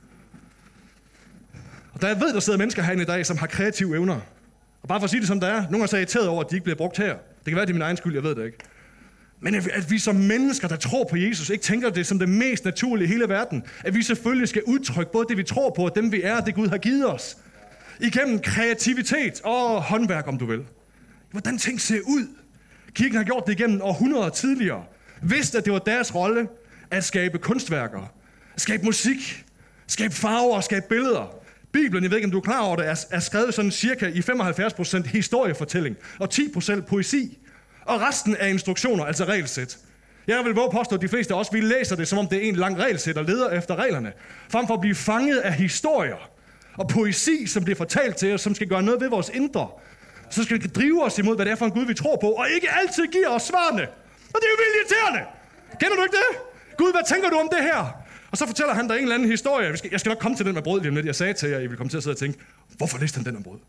Speaker 1: Og der jeg ved, der sidder mennesker herinde i dag, som har kreative evner. Og bare for at sige det som det er, nogle er så irriteret over, at de ikke bliver brugt her. Det kan være, det er min egen skyld, jeg ved det ikke. Men at vi som mennesker, der tror på Jesus, ikke tænker det som det mest naturlige i hele verden. At vi selvfølgelig skal udtrykke både det, vi tror på, og dem, vi er, og det Gud har givet os. Igennem kreativitet og håndværk, om du vil. Hvordan ting ser ud. Kirken har gjort det igennem århundreder tidligere. Vidste, at det var deres rolle at skabe kunstværker. Skabe musik. Skabe farver. Skabe billeder. Bibelen, jeg ved ikke, om du er klar over det, er, er skrevet sådan cirka i femoghalvfjerds procent historiefortælling og ti procent poesi. Og resten er instruktioner, altså regelsæt. Jeg vil våge påstå, at de fleste af os, vi læser det, som om det er en lang regelsæt og leder efter reglerne. Frem for at blive fanget af historier og poesi, som bliver fortalt til os, som skal gøre noget ved vores indre. Så skal det drive os imod, hvad det er for en Gud, vi tror på, og ikke altid giver os svarene. Og det er jo vildt irriterende. Kender du ikke det? Gud, hvad tænker du om det her? Og så fortæller han dig en eller anden historie. Jeg skal, jeg skal nok komme til den med brød lige om lidt. Jeg sagde til jer, at I vil komme til at sidde og tænke, hvorfor læste han den om brød?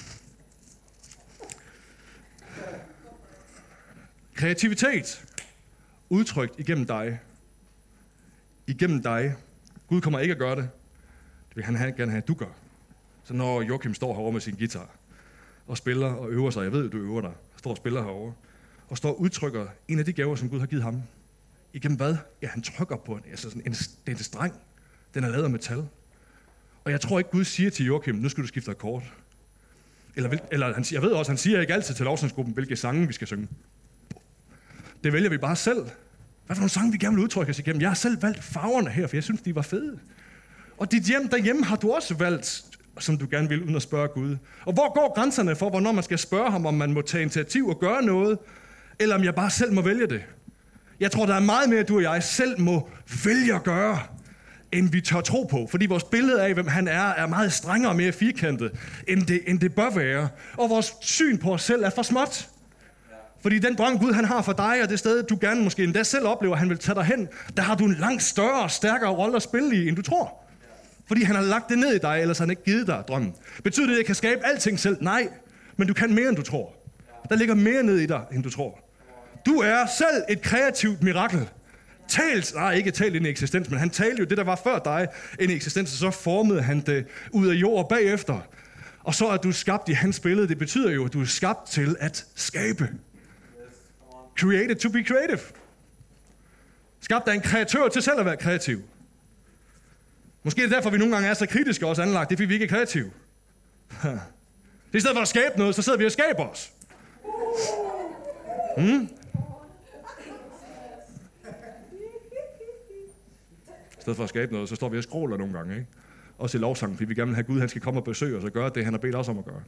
Speaker 1: Kreativitet. Udtrykt igennem dig. Igennem dig. Gud kommer ikke at gøre det. Det vil han gerne have, at du gør. Så når Joachim står herovre med sin guitar, og spiller og øver sig, jeg ved, at du øver dig, står og spiller herovre, og står og udtrykker en af de gaver, som Gud har givet ham. Igennem hvad? Ja, han trykker på en, altså sådan en, det er en streng. Den er lavet af metal. Og jeg tror ikke, Gud siger til Joachim, nu skal du skifte akkord. Eller, eller han, jeg ved også, han siger ikke altid til lovsangsgruppen, hvilke sange vi skal synge. Det vælger vi bare selv. Hvad for nogle sange, vi gerne vil udtrykke os igennem? Jeg har selv valgt farverne her, for jeg synes, de var fede. Og dit hjem derhjemme har du også valgt, som du gerne vil, uden at spørge Gud. Og hvor går grænserne for, hvornår man skal spørge ham, om man må tage initiativ og gøre noget, eller om jeg bare selv må vælge det? Jeg tror, der er meget mere, du og jeg selv må vælge at gøre, end vi tør tro på. Fordi vores billede af, hvem han er, er meget strengere og mere firkantet, end det, end det bør være. Og vores syn på os selv er for småt. Fordi den drøm, Gud han har for dig, og det sted, du gerne måske endda selv oplever, han vil tage dig hen, der har du en langt større og stærkere rolle at spille i, end du tror. Fordi han har lagt det ned i dig, ellers har han ikke givet dig drømmen. Betyder det, at jeg kan skabe alting selv? Nej, men du kan mere, end du tror. Der ligger mere ned i dig, end du tror. Du er selv et kreativt mirakel. Talt, nej ikke talt ind i eksistens, men han talte jo det, der var før dig ind i eksistens, og så formede han det ud af jord bagefter. Og så er du skabt i hans billede. Det betyder jo, at du er skabt til at skabe. Created to be creative. Skabt af en kreatør til selv at være kreativ. Måske er det derfor, vi nogle gange er så kritiske og også anlagt. Det er fordi, vi ikke er kreative. Det er i stedet for at skabe noget, så sidder vi og skaber os. Mm? I stedet for at skabe noget, så står vi og skråler nogle gange. Ikke? Også i lovsangen, fordi vi gerne vil have Gud, han skal komme og besøge os og gøre det, han har bedt os om at gøre.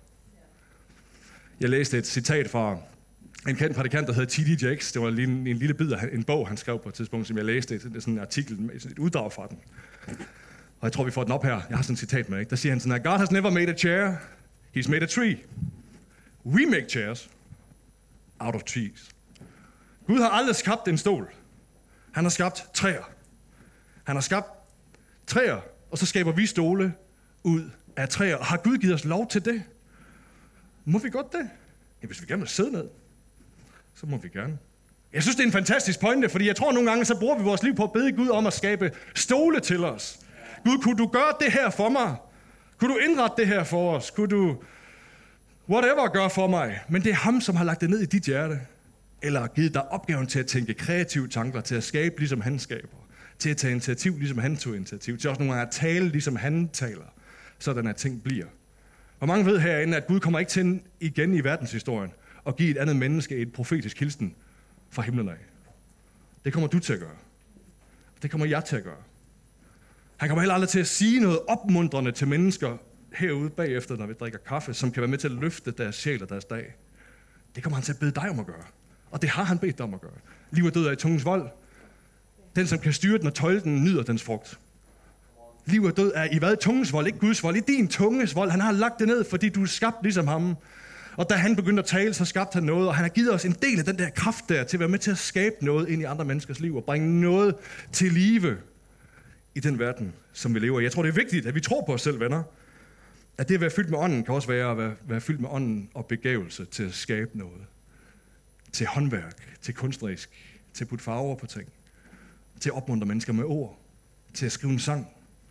Speaker 1: Jeg læste et citat fra en kendt prædikant, der hedder T D Jakes. Det var en, en lille bid af en bog, han skrev på et tidspunkt, som jeg læste. Det er sådan en artikel, med et uddrag fra den. Og jeg tror, vi får den op her. Jeg har sådan et citat med, ikke? Der siger han sådan her: God has never made a chair. He's made a tree. We make chairs out of trees. Gud har aldrig skabt en stol. Han har skabt træer. Han har skabt træer, og så skaber vi stole ud af træer. Og har Gud givet os lov til det? Må vi godt det? Ja, hvis vi gerne vil sidde ned, så må vi gerne. Jeg synes, det er en fantastisk pointe, fordi jeg tror nogle gange, så bruger vi vores liv på at bede Gud om at skabe stole til os. Gud, kunne du gøre det her for mig? Kunne du indrette det her for os? Kunne du whatever gøre for mig? Men det er ham, som har lagt det ned i dit hjerte. Eller givet dig opgaven til at tænke kreative tanker, til at skabe, ligesom han skaber. Til at tage initiativ, ligesom han tog initiativ. Til også nogle gange at tale, ligesom han taler. Sådan at ting bliver. Hvor mange ved herinde, at Gud kommer ikke til igen i verdenshistorien og give et andet menneske et profetisk hilsen fra himlen af. Det kommer du til at gøre. Det kommer jeg til at gøre. Han kommer heller aldrig til at sige noget opmuntrende til mennesker herude bagefter, når vi drikker kaffe, som kan være med til at løfte deres sjæl og deres dag. Det kommer han til at bede dig om at gøre. Og det har han bedt dig om at gøre. Liv og død er i tungens vold. Den, som kan styre den og tøjle den, nyder dens frugt. Liv og død er i hvad? Tungens vold, ikke Guds vold. I din tunges vold. Han har lagt det ned, fordi du er skabt ligesom ham. Og da han begyndte at tale, så skabte han noget. Og han har givet os en del af den der kraft der, til at være med til at skabe noget ind i andre menneskers liv. Og bringe noget til live i den verden, som vi lever i. Jeg tror, det er vigtigt, at vi tror på os selv, venner. At det at være fyldt med ånden, kan også være at være, være fyldt med ånden og begævelse til at skabe noget. Til håndværk, til kunstnerisk, til at putte farver på ting. Til at opmuntre mennesker med ord. Til at skrive en sang.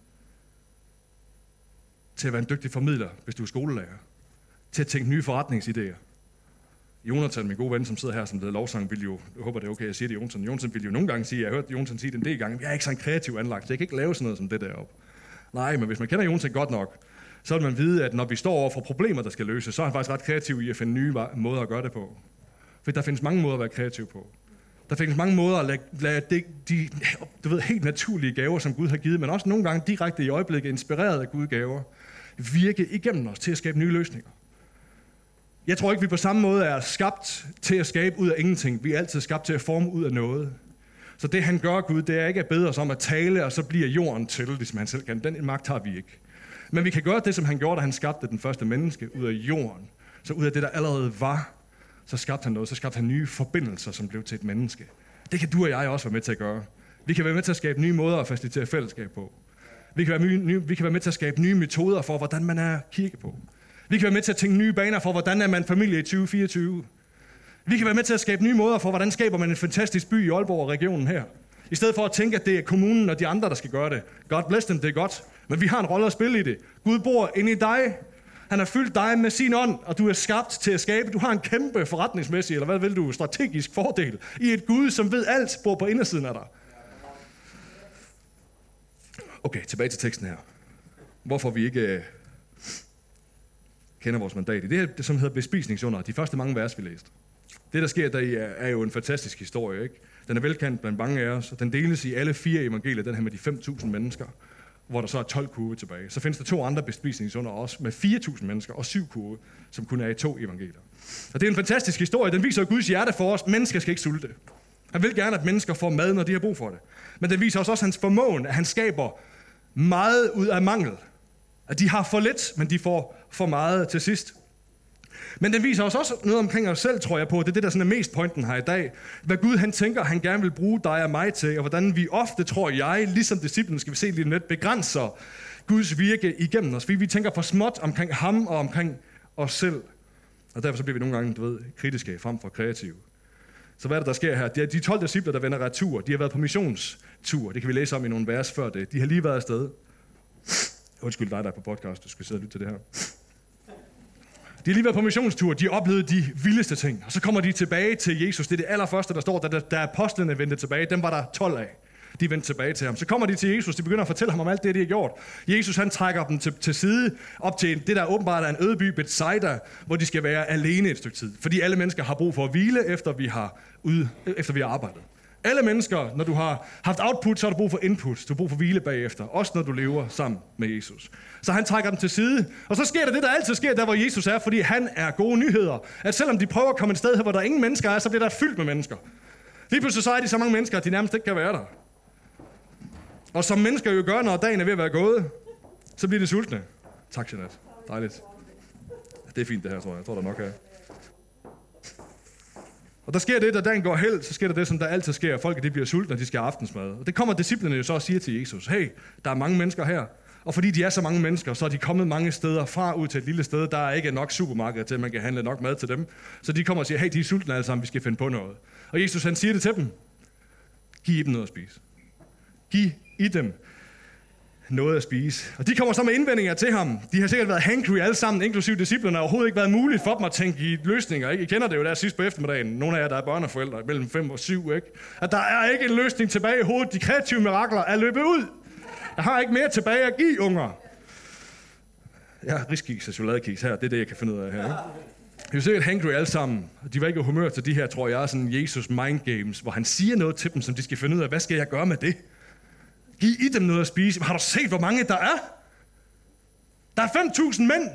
Speaker 1: Til at være en dygtig formidler, hvis du er skolelærer. Til at tænke nye forretningsidéer. Jonathan, min gode ven, som sidder her, som leder lovsang, vil jo, jeg håber det er okay, jeg siger det, Jonathan. Jonathan vil jo nogle gange sige, jeg har hørt Jonathan sige det en del gange, jeg er ikke så en kreativ anlagt, så jeg kan ikke lave sådan noget som det deroppe. Nej, men hvis man kender Jonathan godt nok, så vil man vide, at når vi står over for problemer, der skal løses, så er han faktisk ret kreativ i at finde nye måder at gøre det på. For der findes mange måder at være kreativ på. Der findes mange måder at lade, lade de, de du ved, helt naturlige gaver, som Gud har givet, men også nogle gange direkte i øjeblikket inspireret af Guds gaver, virke igennem os til at skabe nye løsninger. Jeg tror ikke, vi på samme måde er skabt til at skabe ud af ingenting. Vi er altid skabt til at forme ud af noget. Så det han gør, Gud, det er ikke at bede os om at tale, og så bliver jorden til, ligesom han selv kan. Den magt har vi ikke. Men vi kan gøre det, som han gjorde, da han skabte den første menneske ud af jorden. Så ud af det, der allerede var, så skabte han noget. Så skabte han nye forbindelser, som blev til et menneske. Det kan du og jeg også være med til at gøre. Vi kan være med til at skabe nye måder at facilitere fællesskab på. Vi kan, være nye, vi kan være med til at skabe nye metoder for, hvordan man er kirke på. Vi kan være med til at tænke nye baner for, hvordan er man familie i tyve fireogtyve. Vi kan være med til at skabe nye måder for, hvordan skaber man en fantastisk by i Aalborg og regionen her. I stedet for at tænke, at det er kommunen og de andre, der skal gøre det. God bless dem, det er godt. Men vi har en rolle at spille i det. Gud bor inde i dig. Han har fyldt dig med sin ånd, og du er skabt til at skabe. Du har en kæmpe forretningsmæssig, eller hvad vil du, strategisk fordel i et Gud, som ved alt, bor på indersiden af dig. Okay, tilbage til teksten her. Hvorfor vi ikke øh, kender vores mandat. Det er det, som hedder bespisningsunder. De første mange vers, vi læste. Det, der sker der er, er jo en fantastisk historie, ikke? Den er velkendt blandt mange af os, og den deles i alle fire evangelier, den her med de fem tusind mennesker, hvor der så er tolv kurve tilbage. Så findes der to andre bespisningsunder også med fire tusind mennesker og syv kurve, som kun er i to evangelier. Og det er en fantastisk historie. Den viser Guds hjerte for os. Mennesker skal ikke sulte. Han vil gerne, at mennesker får mad, når de har brug for det. Men den viser også, også hans formåen, at han skaber meget ud af mangel. At de har for lidt, men de får for meget til sidst. Men den viser os også noget omkring os selv, tror jeg på. Det er det, der sådan er mest pointen her i dag. Hvad Gud han tænker, han gerne vil bruge dig og mig til, og hvordan vi ofte, tror jeg, ligesom disciplen, skal vi se lige lidt, begrænser Guds virke igennem os. Fordi vi tænker for småt omkring ham og omkring os selv. Og derfor så bliver vi nogle gange, du ved, kritiske frem for kreative. Så hvad er det, der sker her? Det er de tolv discipler, der vender retur. De har været på missionstur. Det kan vi læse om i nogle vers før det. De har lige været afsted. Undskyld dig, der er på podcast. Du skal sidde og lytte til det her. De har lige været på missionstur, de oplevede de vildeste ting, og så kommer de tilbage til Jesus. Det er det allerførste, der står, da, da apostlene vendte tilbage. Dem var der tolv af. De vendte tilbage til ham. Så kommer de til Jesus, de begynder at fortælle ham om alt det, de har gjort. Jesus han trækker dem til, til side op til det, der åbenbart er en øde by, Bethsaida, hvor de skal være alene et stykke tid. Fordi alle mennesker har brug for at hvile, efter vi har, ude, efter vi har arbejdet. Alle mennesker, når du har haft output, så har du brug for input. Du har brug for hvile bagefter. Også når du lever sammen med Jesus. Så han trækker dem til side. Og så sker der det, der altid sker, der hvor Jesus er, fordi han er gode nyheder. At selvom de prøver at komme et sted her, hvor der ingen mennesker er, så bliver der fyldt med mennesker. Lige pludselig så er de så mange mennesker, at de nærmest ikke kan være der. Og som mennesker jo gør, når dagen er ved at være gået, så bliver de sultne. Tak, Jeanette. Dejligt. Det er fint det her, tror jeg. Jeg tror, der nok er. Og der sker det, da dagen går held, så sker der det, som der altid sker. Folk de bliver sultne, og de skal have aftensmad. Og det kommer disciplene jo så og siger til Jesus. Hey, der er mange mennesker her. Og fordi de er så mange mennesker, så er de kommet mange steder fra ud til et lille sted. Der er ikke nok supermarkeder til, at man kan handle nok mad til dem. Så de kommer og siger, hey, de er sultne alle sammen, vi skal finde på noget. Og Jesus han siger det til dem. Giv dem noget at spise. Giv i dem noget at spise. Og de kommer så med indvendinger til ham. De har sikkert været hangry alle sammen, inklusive disciplerne, og overhovedet ikke været muligt for dem at tænke i løsninger. Ikke? I kender det jo der sidst på eftermiddagen. Nogle af jer, der er børneforældre mellem fem og syv, ikke? At der er ikke en løsning tilbage i hovedet. De kreative mirakler er løbet ud. Der har ikke mere tilbage at give, unger. Ja, riskiks og chokoladekiks her, det er det, jeg kan finde ud af her. Ikke? De er sikkert hangry alle sammen. De var ikke i humør til de her, tror jeg, sådan Jesus mind games, hvor han siger noget til dem, som de skal finde ud af, hvad skal jeg gøre med det? Giv i dem noget at spise. Har du set, hvor mange der er? Der er fem tusind mænd.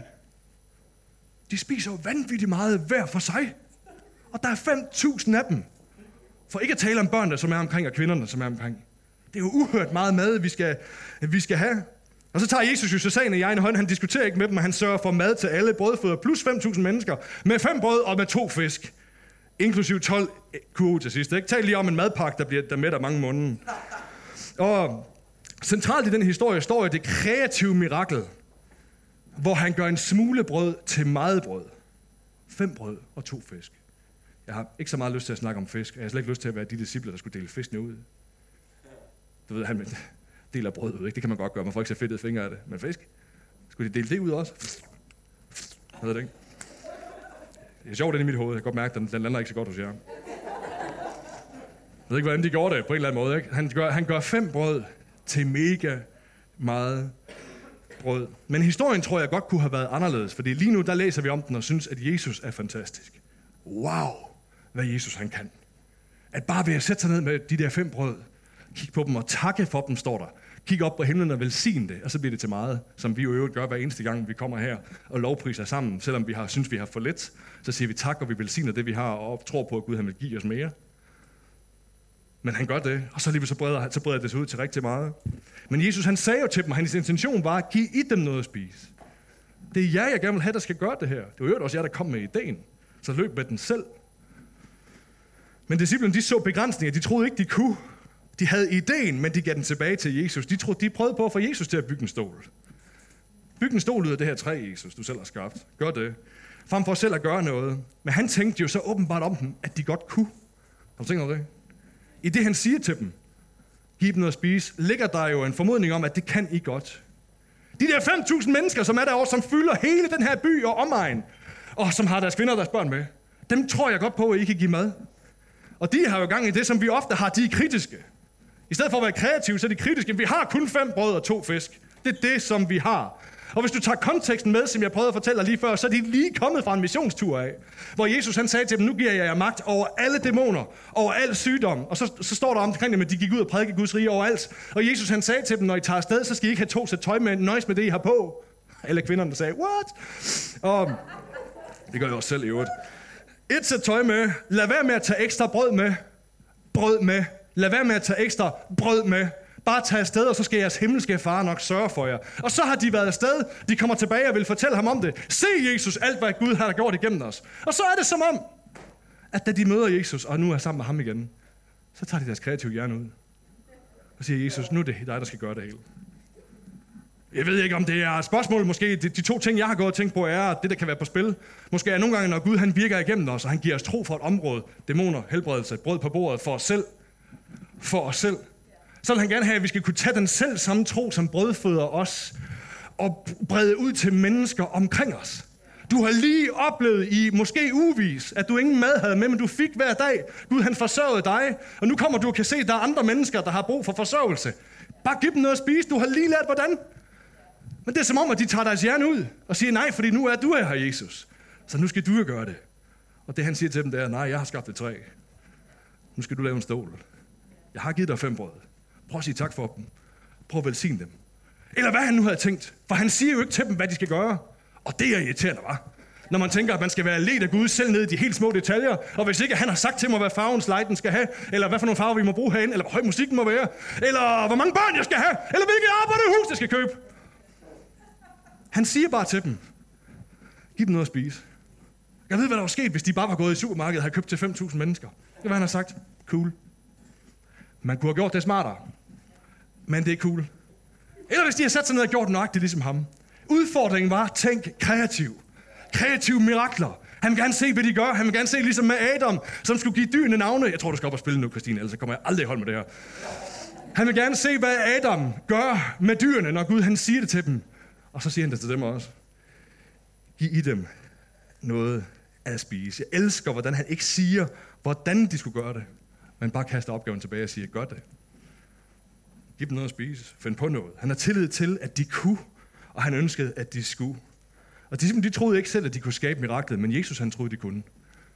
Speaker 1: De spiser jo vanvittigt meget hver for sig. Og der er fem tusind af dem. For ikke at tale om børnene, som er omkring, og kvinderne, som er omkring. Det er jo uhørt meget mad, vi skal, vi skal have. Og så tager Jesus jo så sagen i egen hånd. Han diskuterer ikke med dem, og han sørger for mad til alle brødfødder plus fem tusind mennesker. Med fem brød og med to fisk. Inklusiv tolv kurve til sidst. Ikke? Tal lige om en madpakke, der bliver der mætter mange munden. Og centralt i den historie står det kreative mirakel, hvor han gør en smule brød til meget brød. Fem brød og to fisk. Jeg har ikke så meget lyst til at snakke om fisk. Jeg har slet ikke lyst til at være de disciple, der skulle dele fiskene ud. Du ved, han deler brød ud, ikke? Det kan man godt gøre. Man får ikke så fedtede fingre af det. Men fisk? Skulle de dele det ud også? Jeg ved det ikke. Det er sjovt, det er i mit hoved. Jeg kan godt mærke, at den, den lander ikke så godt hos jer. Jeg ved ikke, hvordan de gjorde det på en eller anden måde. Ikke? Han, gør, han gør fem brød til mega meget brød. Men historien tror jeg godt kunne have været anderledes, fordi lige nu der læser vi om den og synes, at Jesus er fantastisk. Wow, hvad Jesus han kan. At bare ved at sætte sig ned med de der fem brød, kigge på dem og takke for dem, står der. Kig op på himlen og velsigne det, og så bliver det til meget, som vi jo øvrigt gør hver eneste gang, vi kommer her og lovpriser sammen. Selvom vi har, synes, vi har for lidt, så siger vi tak, og vi velsigner det, vi har, og tror på, at Gud han vil give os mere. Men han gør det, og så lige så breder, så breder det sig ud til rigtig meget. Men Jesus, han sagde jo til dem, og hans intention var, giv I dem noget at spise. Det er jer, jeg gerne vil have, der skal gøre det her. Det var jo også jer, der kom med ideen. Så løb med den selv. Men disciplene, de så begrænsninger. De troede ikke, de kunne. De havde ideen, men de gav den tilbage til Jesus. De, troede, de prøvede på at få Jesus til at bygge en stol. Bygge en stol ud af det her træ, Jesus, du selv har skabt. Gør det. Frem for selv at gøre noget. Men han tænkte jo så åbenbart om dem, at de godt kunne. Har du tænkt over det? I det, han siger til dem, giv dem noget at spise, ligger der jo en formodning om, at det kan I godt. De der fem tusind mennesker, som er derovre, som fylder hele den her by og omegn, og som har deres kvinder og deres børn med, dem tror jeg godt på, at I kan give mad. Og de har jo gang i det, som vi ofte har, de er kritiske. I stedet for at være kreative, så er de kritiske. Vi har kun fem brød og to fisk. Det er det, som vi har. Og hvis du tager konteksten med, som jeg prøvede at fortælle dig lige før, så er de lige kommet fra en missionstur af, hvor Jesus han sagde til dem, nu giver jeg jer magt over alle dæmoner, over al sygdom. Og så, så står der omkring dem, at de gik ud og prædikede Guds rige overalt. Og Jesus han sagde til dem, når I tager afsted, så skal I ikke have to sæt tøj med, nøjes med det, I har på. Alle kvinderne, der sagde, what? Og det gør jeg også selv i øvrigt. Et sæt tøj med, lad være med at tage ekstra brød med, brød med, lad være med at tage ekstra brød med. Bare tag afsted, og så skal jeres himmelske far nok sørge for jer. Og så har de været afsted. De kommer tilbage og vil fortælle ham om det. Se, Jesus, alt hvad Gud har gjort igennem os. Og så er det som om, at da de møder Jesus, og nu er sammen med ham igen, så tager de deres kreative hjerne ud. Og siger, Jesus, nu er det dig, der skal gøre det hele. Jeg ved ikke, om det er et spørgsmål. Måske de, de to ting, jeg har gået og tænkt på, er, at det, der kan være på spil. Måske er nogle gange, når Gud han virker igennem os, og han giver os tro for et område. Dæmoner, helbredelse, brød på bordet for os selv. For os selv. Så vil han gerne have, at vi skal kunne tage den selv samme tro, som brødføder os, og brede ud til mennesker omkring os. Du har lige oplevet i måske ugevis, at du ingen mad havde med, men du fik hver dag. Gud han forsørgede dig, og nu kommer du og kan se, at der er andre mennesker, der har brug for forsørgelse. Bare giv dem noget at spise, du har lige lært hvordan. Men det er som om, at de tager deres hjerne ud og siger, nej, fordi nu er du her, Jesus. Så nu skal du jo gøre det. Og det han siger til dem, det er, nej, jeg har skabt et træ. Nu skal du lave en stol. Jeg har givet dig fem brød. Prøv at sige tak for dem. Prøv at velsigne dem. Eller hvad han nu havde tænkt. For han siger jo ikke til dem, hvad de skal gøre. Og det er irriterende, hva'? Når man tænker, at man skal være ledt af Gud selv ned i de helt små detaljer. Og hvis ikke han har sagt til mig, hvad farven sliden skal have. Eller hvad for nogle farver vi må bruge herinde. Eller hvor høj musikken må være. Eller hvor mange børn jeg skal have. Eller hvilket arbejdehus jeg skal købe. Han siger bare til dem. Giv dem noget at spise. Jeg ved, hvad der var sket, hvis de bare var gået i supermarkedet og havde købt til fem tusind mennesker. Det var, han har sagt. Cool. Man kunne have gjort det smartere. Men det er cool. Eller hvis de har sat sig ned og gjort nøjagtigt ligesom ham. Udfordringen var, tænk kreativ. Kreative mirakler. Han vil gerne se, hvad de gør. Han vil gerne se ligesom med Adam, som skulle give dyrene navne. Jeg tror, du skal op og spille nu, Christine, ellers kommer jeg aldrig holde med det her. Han vil gerne se, hvad Adam gør med dyrene, når Gud han siger det til dem. Og så siger han det til dem også. Giv I dem noget at spise. Jeg elsker, hvordan han ikke siger, hvordan de skulle gøre det. Men bare kaster opgaven tilbage og siger, gør det. Giv dem noget at spise. Find på noget. Han har tillid til, at de kunne, og han ønskede, at de skulle. Og de, de troede ikke selv, at de kunne skabe miraklet, men Jesus han troede, de kunne.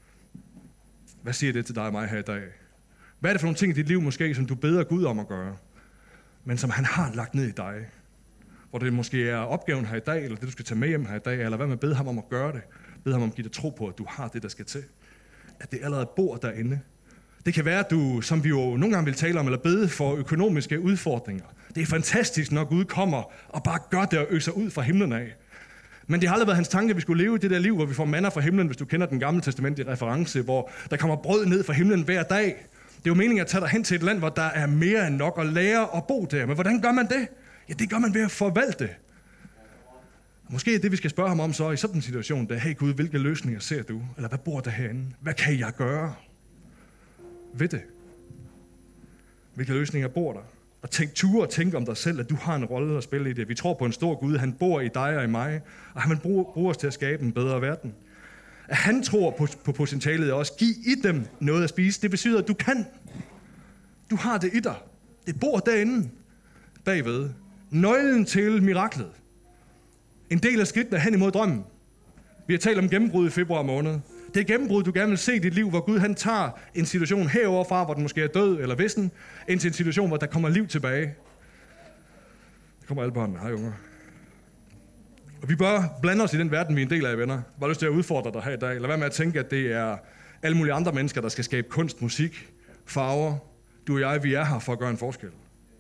Speaker 1: Hvad siger det til dig og mig her i dag? Hvad er det for nogle ting i dit liv måske, som du beder Gud om at gøre, men som han har lagt ned i dig? Hvor det måske er opgaven her i dag, eller det du skal tage med hjem her i dag, eller hvad med at bede ham om at gøre det? Bede ham om at give dig tro på, at du har det, der skal til. At det allerede bor derinde. Det kan være, at du, som vi jo nogle gange vil tale om, eller bede for økonomiske udfordringer. Det er fantastisk, når Gud kommer og bare gør det og øser ud fra himlen af. Men det har aldrig været hans tanke, at vi skulle leve i det der liv, hvor vi får manna fra himlen, hvis du kender den gamle testamentlige reference, hvor der kommer brød ned fra himlen hver dag. Det er jo meningen at tage dig hen til et land, hvor der er mere end nok at lære og bo der. Men hvordan gør man det? Ja, det gør man ved at forvalte. Måske er det, vi skal spørge ham om så i sådan en situation, der, hey Gud, hvilke løsninger ser du? Eller hvad bor der herinde? Hvad kan jeg gøre ved det? Hvilke løsninger bor der? Og tænk ture og tænk om dig selv, at du har en rolle at spille i det. Vi tror på en stor Gud, han bor i dig og i mig, og han vil bruge, bruge os til at skabe en bedre verden. At han tror på, på potentialet også. Giv i dem noget at spise. Det betyder, at du kan. Du har det i dig. Det bor derinde bagved. Nøglen til miraklet. En del af skridtene hen imod drømmen. Vi har talt om gennembrud i februar måned. Det er gennembrud, du gerne vil se i dit liv, hvor Gud han tager en situation heroverfra, hvor den måske er død eller vissen, ind til en situation, hvor der kommer liv tilbage. Der kommer alle børnene. Hej, unger. Og vi bør blande os i den verden, vi er en del af, venner. Jeg har bare lyst til at udfordre dig her i dag. Lad være med at tænke, at det er alle mulige andre mennesker, der skal skabe kunst, musik, farver, Du og jeg, vi er her for at gøre en forskel.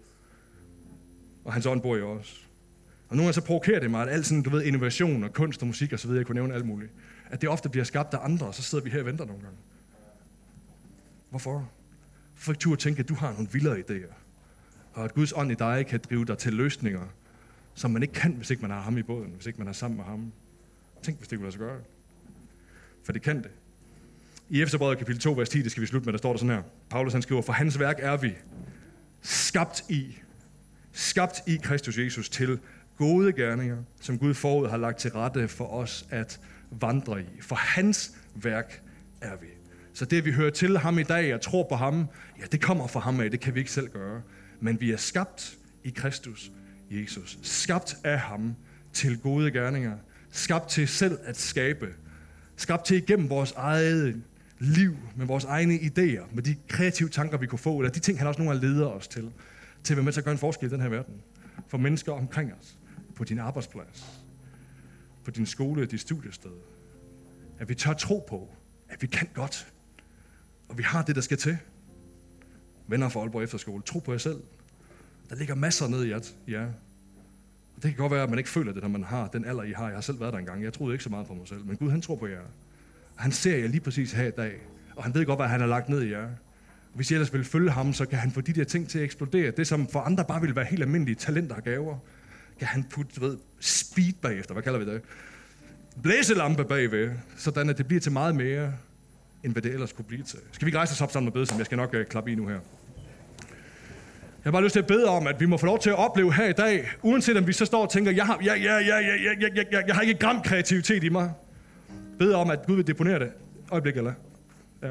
Speaker 1: Og hans ånd bor i os. Og nogle gange så provokerer det mig, at alt sådan, du ved, innovation og kunst og musik og så videre, jeg kunne nævne alt muligt, at det ofte bliver skabt af andre, og så sidder vi her og venter nogle gange. Hvorfor? For ikke turde tænke, at du har nogle vildere idéer. Og at Guds ånd i dig kan drive dig til løsninger, som man ikke kan, hvis ikke man har ham i båden, hvis ikke man er sammen med ham. Tænk, hvis det kunne lade sig gøre. For det kan det. I Efeserbrevet kapitel to, vers ti, det skal vi slutte med, der står der sådan her. Paulus han skriver, for hans værk er vi skabt i, skabt i Kristus Jesus til gode gerninger, som Gud forud har lagt til rette for os at vandre i. For hans værk er vi. Så det, vi hører til ham i dag og tror på ham, ja, det kommer fra ham af, det kan vi ikke selv gøre. Men vi er skabt i Kristus Jesus. Skabt af ham til gode gerninger. Skabt til selv at skabe. Skabt til igennem vores eget liv, med vores egne idéer, med de kreative tanker, vi kunne få, eller de ting, han også nogle gange leder os til, til at være med til at gøre en forskel i den her verden. For mennesker omkring os. På din arbejdsplads. På din skole og dit studiested. At vi tør tro på, at vi kan godt. Og vi har det, der skal til. Venner fra Aalborg Efterskole, tro på jer selv. Der ligger masser ned i jer. Ja. Og det kan godt være, at man ikke føler det, når man har den alder, I har. Jeg har selv været der engang. Jeg troede ikke så meget på mig selv. Men Gud, han tror på jer. Og han ser jer lige præcis her i dag. Og han ved godt, hvad han har lagt ned i jer. Og hvis I ellers vil følge ham, så kan han få de der ting til at eksplodere. Det, som for andre bare vil være helt almindelige talenter og gaver, kan han putte, ved, speed bagefter. Hvad kalder vi det? Blæselampe bagved. Sådan at det bliver til meget mere, end hvad det ellers kunne blive til. Skal vi ikke rejse os op sammen og bede, som jeg skal nok uh, klappe i nu her? Jeg har bare lyst til at bede om, at vi må få lov til at opleve her i dag, uanset om vi så står og tænker, jeg har, ja, ja, ja, ja, ja, ja, ja, jeg har ikke et gram kreativitet i mig. Bede om, at Gud vil deponere det. Øjeblik, eller? Ja.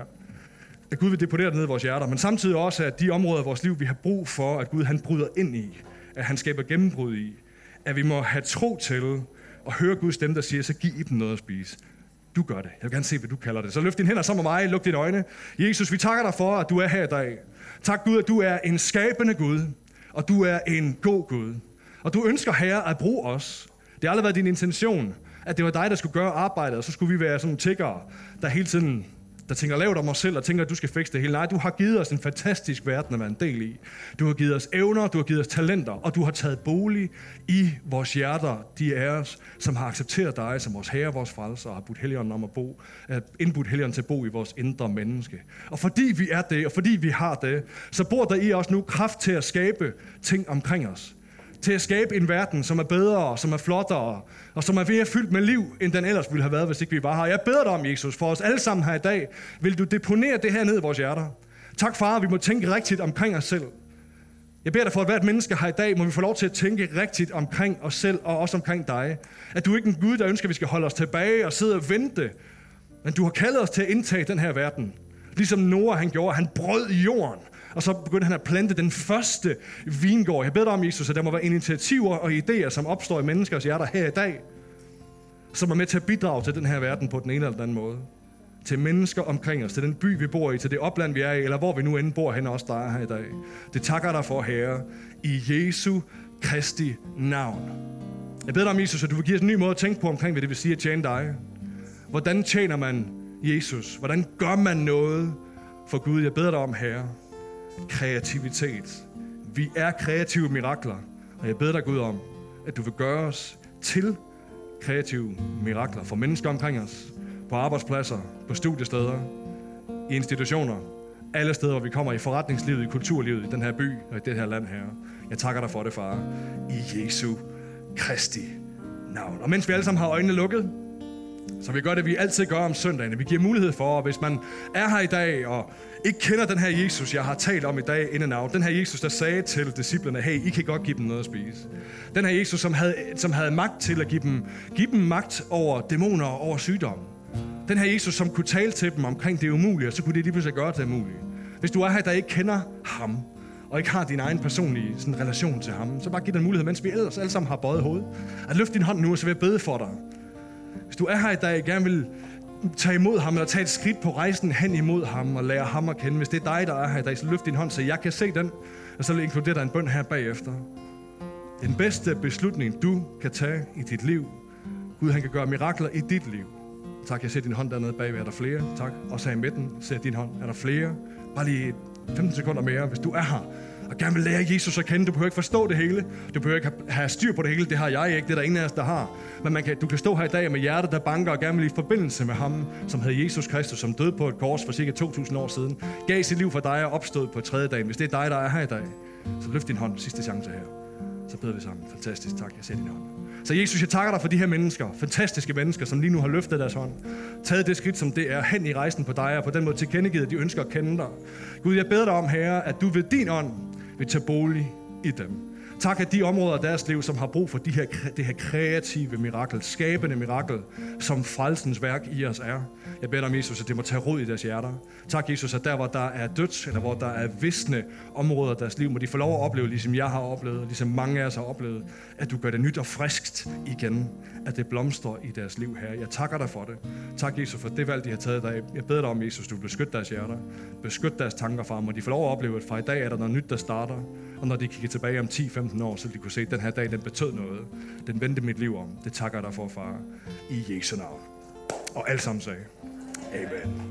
Speaker 1: At Gud vil deponere det ned i vores hjerter, men samtidig også, at de områder af vores liv, vi har brug for, at Gud han bryder ind i, at han skaber gennembrud i, at vi må have tro til at høre Guds stemme, der siger, så giv dem noget at spise. Du gør det. Jeg vil gerne se, hvad du kalder det. Så løft dine hænder sammen med mig, luk dine øjne. Jesus, vi takker dig for, at du er her i dag. Tak Gud, at du er en skabende Gud, og du er en god Gud. Og du ønsker, Herre, at bruge os. Det har aldrig været din intention, at det var dig, der skulle gøre arbejdet, og så skulle vi være sådan nogle tiggere, der hele tiden der tænker lavt om os selv og tænker, at du skal fikse det hele. Nej, du har givet os en fantastisk verden at være en del i. Du har givet os evner, du har givet os talenter, og du har taget bolig i vores hjerter, de af os, som har accepteret dig som vores herre, vores frelser, og har budt Helligånden om at bo, indbudt Helligånden til at bo i vores indre menneske. Og fordi vi er det, og fordi vi har det, så bor der i os nu kraft til at skabe ting omkring os. Til at skabe en verden, som er bedre, som er flottere, og som er mere fyldt med liv, end den ellers ville have været, hvis ikke vi var her. Jeg beder dig om, Jesus, for os alle sammen her i dag. Vil du deponere det her ned i vores hjerter? Tak, far, vi må tænke rigtigt omkring os selv. Jeg beder dig for, at hvert menneske her i dag, må vi få lov til at tænke rigtigt omkring os selv, og også omkring dig. At du er ikke en Gud, der ønsker, at vi skal holde os tilbage og sidde og vente. Men du har kaldet os til at indtage den her verden. Ligesom Noah han gjorde, han brød i jorden. Og så begyndte han at plante den første vingård. Jeg beder dig om, Jesus, at der må være initiativer og idéer, som opstår i menneskers hjerter her i dag, som er med til at bidrage til den her verden på den ene eller den anden måde. Til mennesker omkring os, til den by, vi bor i, til det opland, vi er i, eller hvor vi nu end bor hen, også der er her i dag. Det takker dig for, Herre, i Jesu Kristi navn. Jeg beder dig om, Jesus, at du vil give os en ny måde at tænke på omkring, hvad det vil sige at tjene dig. Hvordan tjener man Jesus? Hvordan gør man noget for Gud? Jeg beder dig om, Herre, kreativitet. Vi er kreative mirakler, og jeg beder dig, Gud, om, at du vil gøre os til kreative mirakler for mennesker omkring os, på arbejdspladser, på studiesteder, i institutioner, alle steder, hvor vi kommer, i forretningslivet, i kulturlivet, i den her by og i det her land her. Jeg takker dig for det, far, i Jesu Kristi navn. Og mens vi alle sammen har øjnene lukket, så vi gør det, vi altid gør om søndagen. Vi giver mulighed for, hvis man er her i dag og ikke kender den her Jesus, jeg har talt om i dag inden navn. Den her Jesus, der sagde til disciplene, hey, I kan godt give dem noget at spise. Den her Jesus, som havde, som havde magt til at give dem, give dem magt over dæmoner og over sygdom. Den her Jesus, som kunne tale til dem omkring det umulige, og så kunne det lige pludselig gøre det umulige. Hvis du er her, der ikke kender ham, og ikke har din egen personlige sådan, relation til ham, så bare giv den mulighed, mens vi ellers alle sammen har bøjet hovedet. At løfte din hånd nu, og så vil jeg bede for dig. Hvis du er her i dag og gerne vil tage imod ham, eller tage et skridt på rejsen hen imod ham, og lære ham at kende. Hvis det er dig, der er her i dag, så løft din hånd, så jeg kan se den, og så vil jeg inkludere dig en bøn her bagefter. Den bedste beslutning, du kan tage i dit liv. Gud, han kan gøre mirakler i dit liv. Tak, jeg ser din hånd dernede bagved. Er der flere? Tak. Også her i midten ser din hånd. Er der flere? Bare lige femten sekunder mere, hvis du er her og gerne vil lære Jesus at kende. Du behøver ikke forstå det hele. Du behøver ikke have styr på det hele. Det har jeg ikke. Det er der ingen af os, der har. Men man kan, du kan stå her i dag med hjertet, der banker og gerne vil i forbindelse med ham, som hed Jesus Kristus, som døde på et kors for cirka to tusind år siden. Gav sit liv for dig og opstod på tredje dag. Hvis det er dig, der er her i dag, så løft din hånd. Sidste chance her. Så beder vi sammen. Fantastisk. Tak. Jeg ser din hånd. Så Jesus, jeg takker dig for de her mennesker, fantastiske mennesker, som lige nu har løftet deres hånd. Taget det skridt, som det er, hen i rejsen på dig, og på den måde tilkendegivet, at de ønsker at kende dig. Gud, jeg beder dig om, Herre, at du ved din ånd vil tage bolig i dem. Tak, at de områder af deres liv, som har brug for de her, det her kreative mirakel, skabende mirakel, som frelsens værk i os er. Jeg beder dig om, Jesus, at det må tage rod i deres hjerter. Tak, Jesus, at der, hvor der er døds, eller hvor der er visne områder af deres liv, må de få lov at opleve, ligesom jeg har oplevet, ligesom mange af os har oplevet, at du gør det nyt og friskt igen, at det blomstrer i deres liv her. Jeg takker dig for det. Tak, Jesus, for det valg, de har taget dig. Jeg beder dig om, Jesus, du beskytter deres hjerter, beskyt deres tanker, far, må de få lov at opleve, at fra i dag er der noget nyt, der starter, og når de kigger tilbage om ti femten år, så vil de kunne se, at den her dag, den betød noget. Den vendte mit liv om. Det takker jeg dig for, far, i Jesu navn. Og alle sammen sagde, amen.